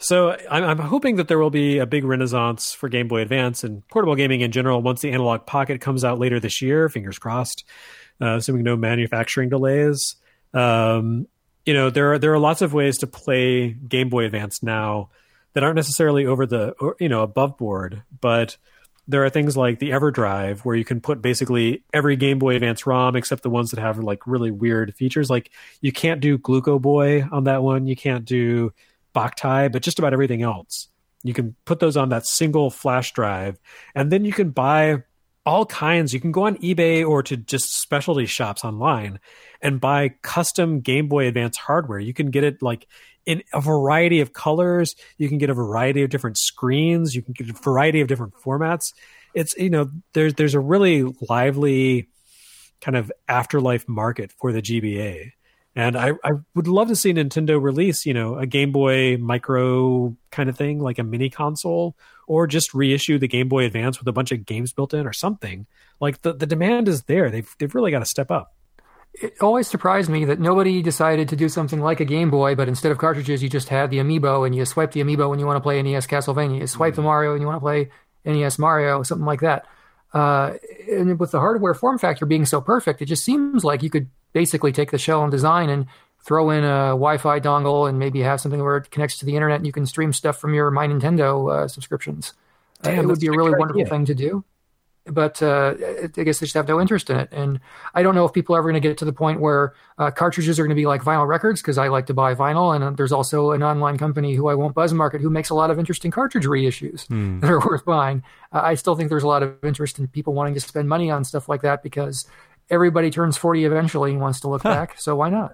So I'm, I'm hoping that there will be a big renaissance for Game Boy Advance and portable gaming in general once the Analog Pocket comes out later this year. Fingers crossed, uh, assuming no manufacturing delays. Um, you know, there are there are lots of ways to play Game Boy Advance now that aren't necessarily over the or, you know above board, but there are things like the EverDrive where you can put basically every Game Boy Advance ROM except the ones that have like really weird features. Like you can't do Gluco Boy on that one, you can't do Boktai, but just about everything else. You can put those on that single flash drive, and then you can buy all kinds. You can go on eBay or to just specialty shops online and buy custom Game Boy Advance hardware. You can get it like in a variety of colors. You can get a variety of different screens. You can get a variety of different formats. It's, you know, there's there's a really lively kind of afterlife market for the G B A. And I, I would love to see Nintendo release, you know, a Game Boy Micro kind of thing, like a mini console, or just reissue the Game Boy Advance with a bunch of games built in or something. Like the, the demand is there. They've they've really got to step up. It always surprised me that nobody decided to do something like a Game Boy, but instead of cartridges, you just had the Amiibo, and you swipe the Amiibo when you want to play N E S Castlevania. You swipe the Mario when you want to play N E S Mario, something like that. Uh, and with the hardware form factor being so perfect, it just seems like you could basically take the shell and design and throw in a Wi-Fi dongle and maybe have something where it connects to the internet and you can stream stuff from your My Nintendo uh, subscriptions. Damn, uh, it would be a really wonderful idea. thing to do. But uh, I guess they just have no interest in it. And I don't know if people are ever going to get to the point where uh, cartridges are going to be like vinyl records, because I like to buy vinyl. And there's also an online company who I won't buzz market who makes a lot of interesting cartridge reissues Hmm. that are worth buying. Uh, I still think there's a lot of interest in people wanting to spend money on stuff like that because everybody turns forty eventually and wants to look Huh. back. So why not?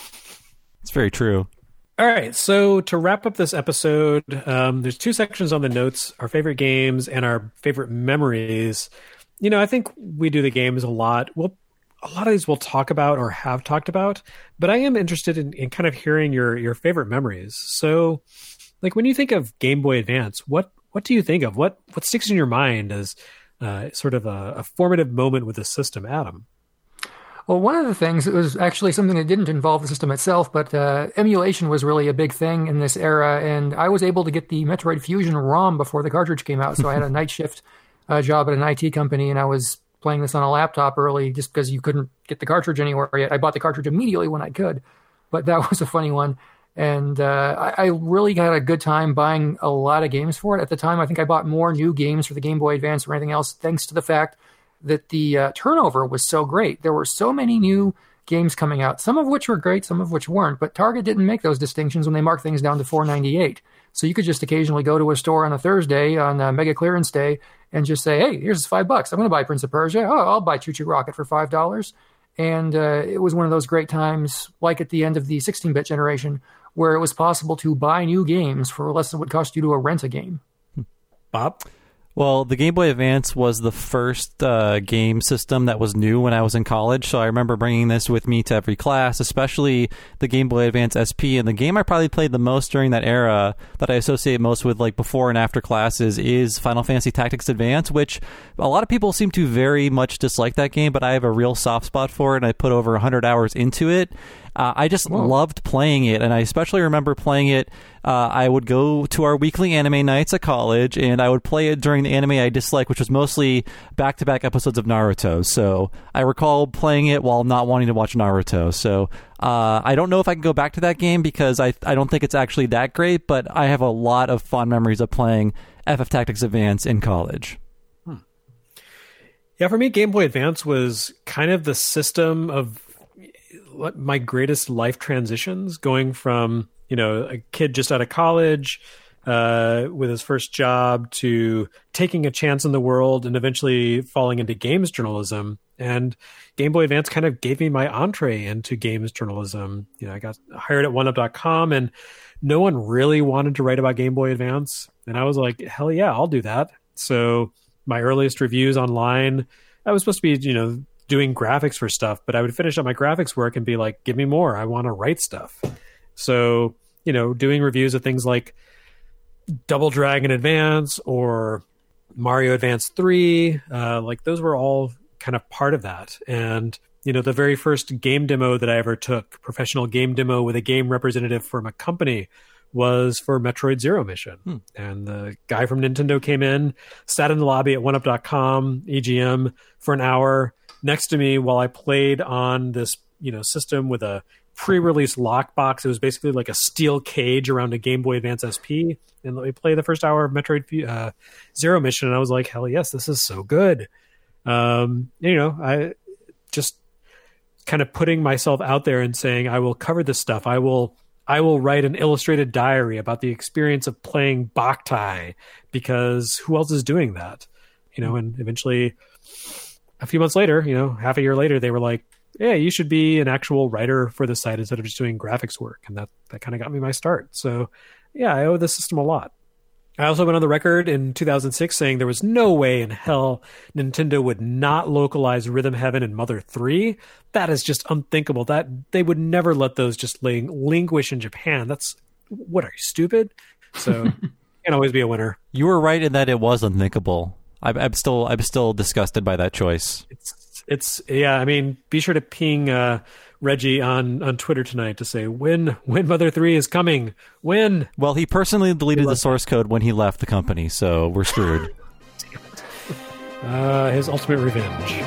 It's very true. All right, so to wrap up this episode, um, there's two sections on the notes, our favorite games and our favorite memories. You know, I think we do the games a lot. Well, a lot of these we'll talk about or have talked about, but I am interested in, in kind of hearing your, your favorite memories. So, like, when you think of Game Boy Advance, what, what do you think of? What, what sticks in your mind as uh, sort of a, a formative moment with the system, Adam? Well, one of the things, it was actually something that didn't involve the system itself, but uh, emulation was really a big thing in this era, and I was able to get the Metroid Fusion ROM before the cartridge came out, so I had a night shift uh, job at an I T company, and I was playing this on a laptop early just because you couldn't get the cartridge anywhere yet. I bought the cartridge immediately when I could, but that was a funny one, and uh, I, I really had a good time buying a lot of games for it. At the time, I think I bought more new games for the Game Boy Advance or anything else, thanks to the fact that the uh, turnover was so great. There were so many new games coming out, some of which were great, some of which weren't, but Target didn't make those distinctions when they marked things down to four ninety-eight. So you could just occasionally go to a store on a Thursday on a mega clearance day and just say, hey, here's five bucks. I'm going to buy Prince of Persia. Oh, I'll buy Choo Choo Rocket for five dollars. And uh, it was one of those great times, like at the end of the sixteen-bit generation, where it was possible to buy new games for less than it would cost you to rent a game. Bob? Well, the Game Boy Advance was the first uh, game system that was new when I was in college, so I remember bringing this with me to every class, especially the Game Boy Advance S P. And the game I probably played the most during that era that I associate most with like before and after classes is Final Fantasy Tactics Advance, which a lot of people seem to very much dislike that game, but I have a real soft spot for it, and I put over one hundred hours into it. Uh, I just Whoa. loved playing it, and I especially remember playing it. Uh, I would go to our weekly anime nights at college, and I would play it during the anime I disliked, which was mostly back-to-back episodes of Naruto. So I recall playing it while not wanting to watch Naruto. So uh, I don't know if I can go back to that game because I I don't think it's actually that great, but I have a lot of fond memories of playing F F Tactics Advance in college. Yeah, for me, Game Boy Advance was kind of the system of what my greatest life transitions, going from, you know, a kid just out of college uh, with his first job to taking a chance in the world and eventually falling into games journalism. And Game Boy Advance kind of gave me my entree into games journalism. You know, I got hired at one up dot com, and no one really wanted to write about Game Boy Advance. And I was like, hell yeah, I'll do that. So my earliest reviews online, I was supposed to be, you know, doing graphics for stuff, but I would finish up my graphics work and be like, give me more. I want to write stuff. So, you know, doing reviews of things like Double Dragon Advance or Mario Advance three, uh, like those were all kind of part of that. And, you know, the very first game demo that I ever took, professional game demo with a game representative from a company, was for Metroid Zero Mission. Hmm. And the guy from Nintendo came in, sat in the lobby at one up dot com, E G M, for an hour next to me while I played on this, you know, system with a pre-release lockbox. It was basically like a steel cage around a Game Boy Advance S P. And let me play the first hour of Metroid uh, Zero Mission. And I was like, hell yes, this is so good. Um, you know, I just kind of putting myself out there and saying, I will cover this stuff. I will I will write an illustrated diary about the experience of playing Boktai, because who else is doing that? You know, and eventually a few months later, you know, half a year later, they were like, yeah, you should be an actual writer for the site instead of just doing graphics work. And that, that kind of got me my start. So yeah, I owe the system a lot. I also went on the record in two thousand six saying there was no way in hell Nintendo would not localize Rhythm Heaven and Mother three. That is just unthinkable. That they would never let those just ling- languish in Japan. That's, what, are you stupid? So can't always be a winner. You were right in that it was unthinkable. I'm, I'm still I'm still disgusted by that choice. It's it's yeah. I mean, be sure to ping uh, Reggie on, on Twitter tonight to say when when Mother three is coming. When? Well, he personally deleted the source code when he left the company, so we're screwed. Damn it. Uh, his ultimate revenge.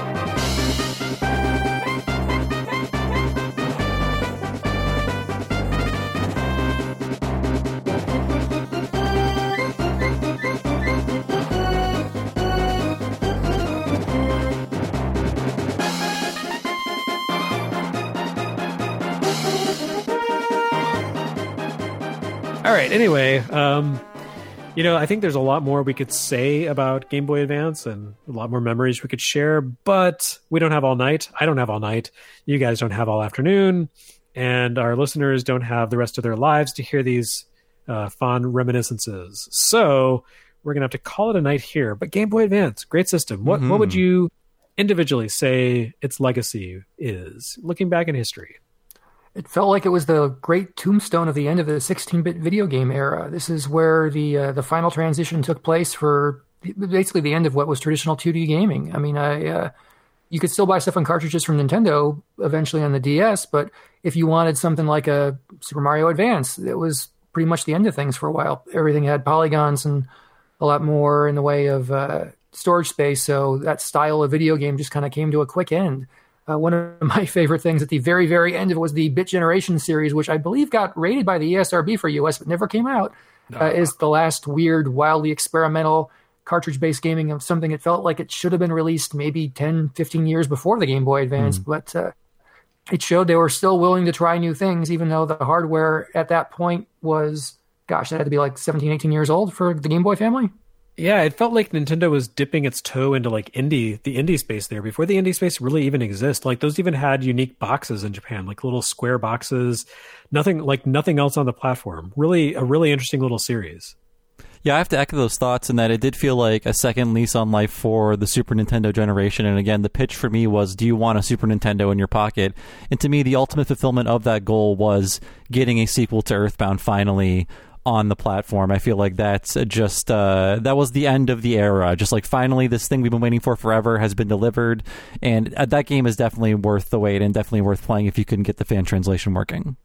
All right. Anyway, um, you know, I think there's a lot more we could say about Game Boy Advance and a lot more memories we could share, but we don't have all night. I don't have all night. You guys don't have all afternoon, and our listeners don't have the rest of their lives to hear these uh, fond reminiscences. So we're going to have to call it a night here. But Game Boy Advance, great system. What, mm-hmm. what would you individually say its legacy is, looking back in history? It felt like it was the great tombstone of the end of the sixteen-bit video game era. This is where the uh, the final transition took place for basically the end of what was traditional two D gaming. I mean, I uh, you could still buy stuff on cartridges from Nintendo eventually on the D S, but if you wanted something like a Super Mario Advance, it was pretty much the end of things for a while. Everything had polygons and a lot more in the way of uh, storage space, so that style of video game just kind of came to a quick end. Uh, one of my favorite things at the very, very end of it was the Bit Generation series, which I believe got rated by the E S R B for U S, but never came out, no. uh, is the last weird, wildly experimental cartridge-based gaming of something that felt like it should have been released maybe ten, fifteen years before the Game Boy Advance. Mm. But uh, it showed they were still willing to try new things, even though the hardware at that point was, gosh, that had to be like seventeen, eighteen years old for the Game Boy family. Yeah, it felt like Nintendo was dipping its toe into like indie, the indie space there before the indie space really even exists. Like those even had unique boxes in Japan, like little square boxes, nothing like nothing else on the platform. Really, a really interesting little series. Yeah, I have to echo those thoughts in that it did feel like a second lease on life for the Super Nintendo generation. And again, the pitch for me was, do you want a Super Nintendo in your pocket? And to me, the ultimate fulfillment of that goal was getting a sequel to Earthbound finally on the platform. I feel like that's just uh, that was the end of the era. Just like finally, this thing we've been waiting for forever has been delivered, and uh, that game is definitely worth the wait and definitely worth playing if you can get the fan translation working.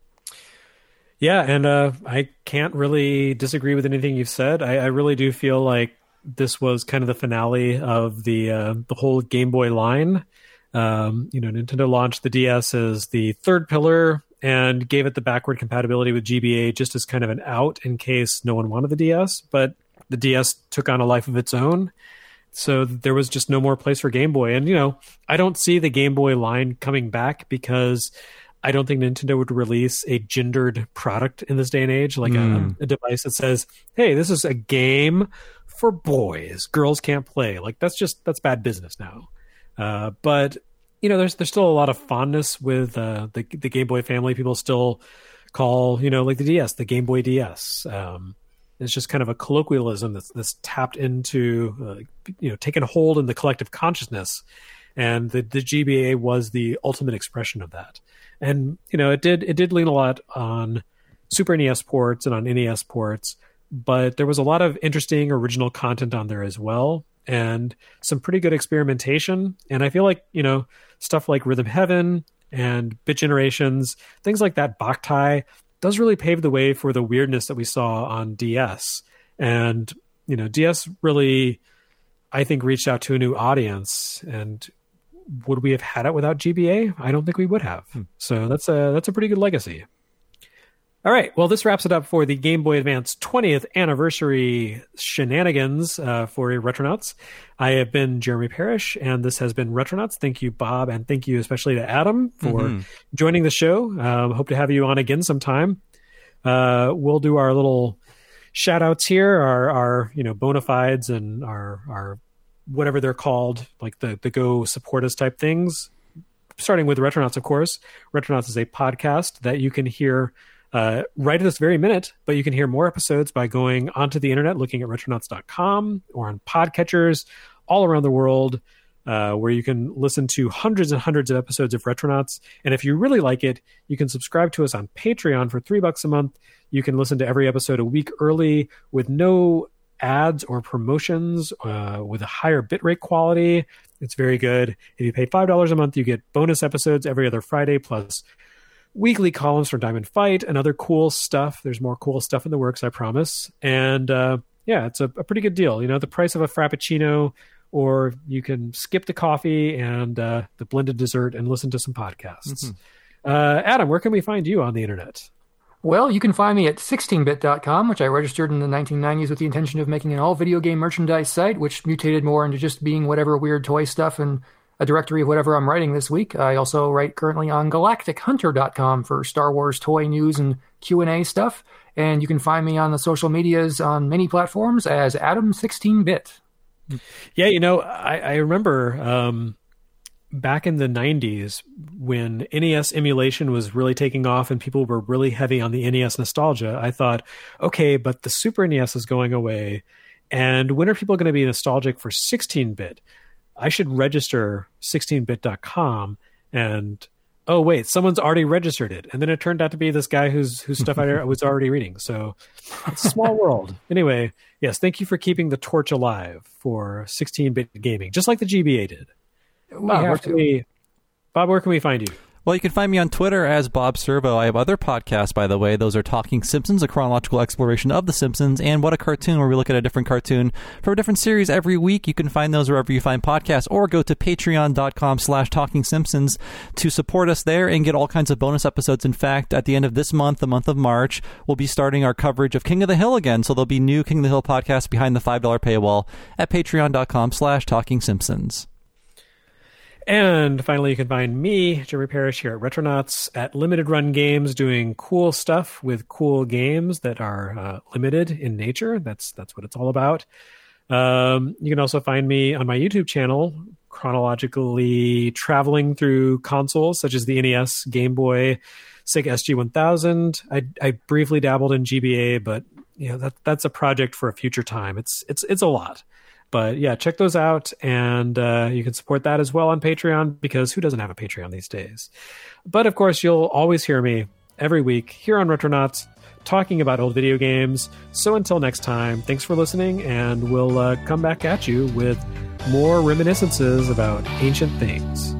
Yeah, and uh, I can't really disagree with anything you've said. I, I really do feel like this was kind of the finale of the uh, the whole Game Boy line. Um, you know, Nintendo launched the D S as the third pillar and gave it the backward compatibility with G B A just as kind of an out in case no one wanted the D S. But the D S took on a life of its own. So there was just no more place for Game Boy. And, you know, I don't see the Game Boy line coming back because I don't think Nintendo would release a gendered product in this day and age, like mm. a, a device that says, hey, this is a game for boys. Girls can't play. Like, that's just, that's bad business now. Uh, but you know, there's there's still a lot of fondness with uh, the the Game Boy family. People still call, you know, like the D S, the Game Boy D S. Um, it's just kind of a colloquialism that's that's tapped into, uh, you know, taken hold in the collective consciousness, and the the G B A was the ultimate expression of that. And you know, it did it did lean a lot on Super N E S ports and on N E S ports, but there was a lot of interesting original content on there as well, and some pretty good experimentation. And I feel like, you know, stuff like Rhythm Heaven and Bit Generations, things like that, Boktai, does really pave the way for the weirdness that we saw on D S. And, you know, D S really, I think, reached out to a new audience. And would we have had it without G B A? I don't think we would have. Hmm. So that's a that's a pretty good legacy. All right. Well, this wraps it up for the Game Boy Advance twentieth anniversary shenanigans uh, for Retronauts. I have been Jeremy Parrish, and this has been Retronauts. Thank you, Bob, and thank you especially to Adam for mm-hmm. joining the show. Um, hope to have you on again sometime. Uh, we'll do our little shout outs here, our, our you know, bona fides and our, our whatever they're called, like the, the go support us type things. Starting with Retronauts, of course. Retronauts is a podcast that you can hear Uh, right at this very minute, but you can hear more episodes by going onto the internet, looking at retronauts dot com or on podcatchers all around the world, uh, where you can listen to hundreds and hundreds of episodes of Retronauts. And if you really like it, you can subscribe to us on Patreon for three bucks a month. You can listen to every episode a week early with no ads or promotions, uh, with a higher bitrate quality. It's very good. If you pay five dollars a month, you get bonus episodes every other Friday, plus weekly columns from Diamond Fight and other cool stuff. There's more cool stuff in the works, I promise. And uh, yeah, it's a, a pretty good deal. You know, the price of a Frappuccino, or you can skip the coffee and uh, the blended dessert and listen to some podcasts. Mm-hmm. Uh, Adam, where can we find you on the internet? Well, you can find me at sixteen bit dot com, which I registered in the nineteen nineties with the intention of making an all-video game merchandise site, which mutated more into just being whatever weird toy stuff and a directory of whatever I'm writing this week. I also write currently on galactic hunter dot com for Star Wars toy news and Q and A stuff. And you can find me on the social medias on many platforms as Adam sixteen bit. Yeah, you know, I, I remember um, back in the nineties when N E S emulation was really taking off and people were really heavy on the N E S nostalgia. I thought, okay, but the Super N E S is going away. And when are people going to be nostalgic for sixteen bit? I should register sixteen bit dot com, and oh wait, someone's already registered it. And then it turned out to be this guy whose whose stuff I was already reading. So it's a small world. Anyway, yes, thank you for keeping the torch alive for sixteen bit gaming, just like the G B A did. Bob, where can we, Bob, where can we find you? Well, you can find me on Twitter as Bob Servo. I have other podcasts, by the way. Those are Talking Simpsons, a chronological exploration of The Simpsons, and What a Cartoon, where we look at a different cartoon from a different series every week. You can find those wherever you find podcasts, or go to patreon dot com slash talking simpsons to support us there and get all kinds of bonus episodes. In fact, at the end of this month, the month of March, we'll be starting our coverage of King of the Hill again. So there'll be new King of the Hill podcasts behind the five dollar paywall at patreon dot com slash talking simpsons. And finally, you can find me, Jeremy Parrish, here at Retronauts at Limited Run Games, doing cool stuff with cool games that are uh, limited in nature. That's that's what it's all about. Um, you can also find me on my YouTube channel, chronologically traveling through consoles such as the N E S, Game Boy, Sega S G one thousand. I, I briefly dabbled in G B A, but you know that that's a project for a future time. It's it's it's a lot. But yeah, check those out, and uh, you can support that as well on Patreon, because who doesn't have a Patreon these days? But of course, you'll always hear me every week here on Retronauts talking about old video games. So until next time, thanks for listening, and we'll uh, come back at you with more reminiscences about ancient things.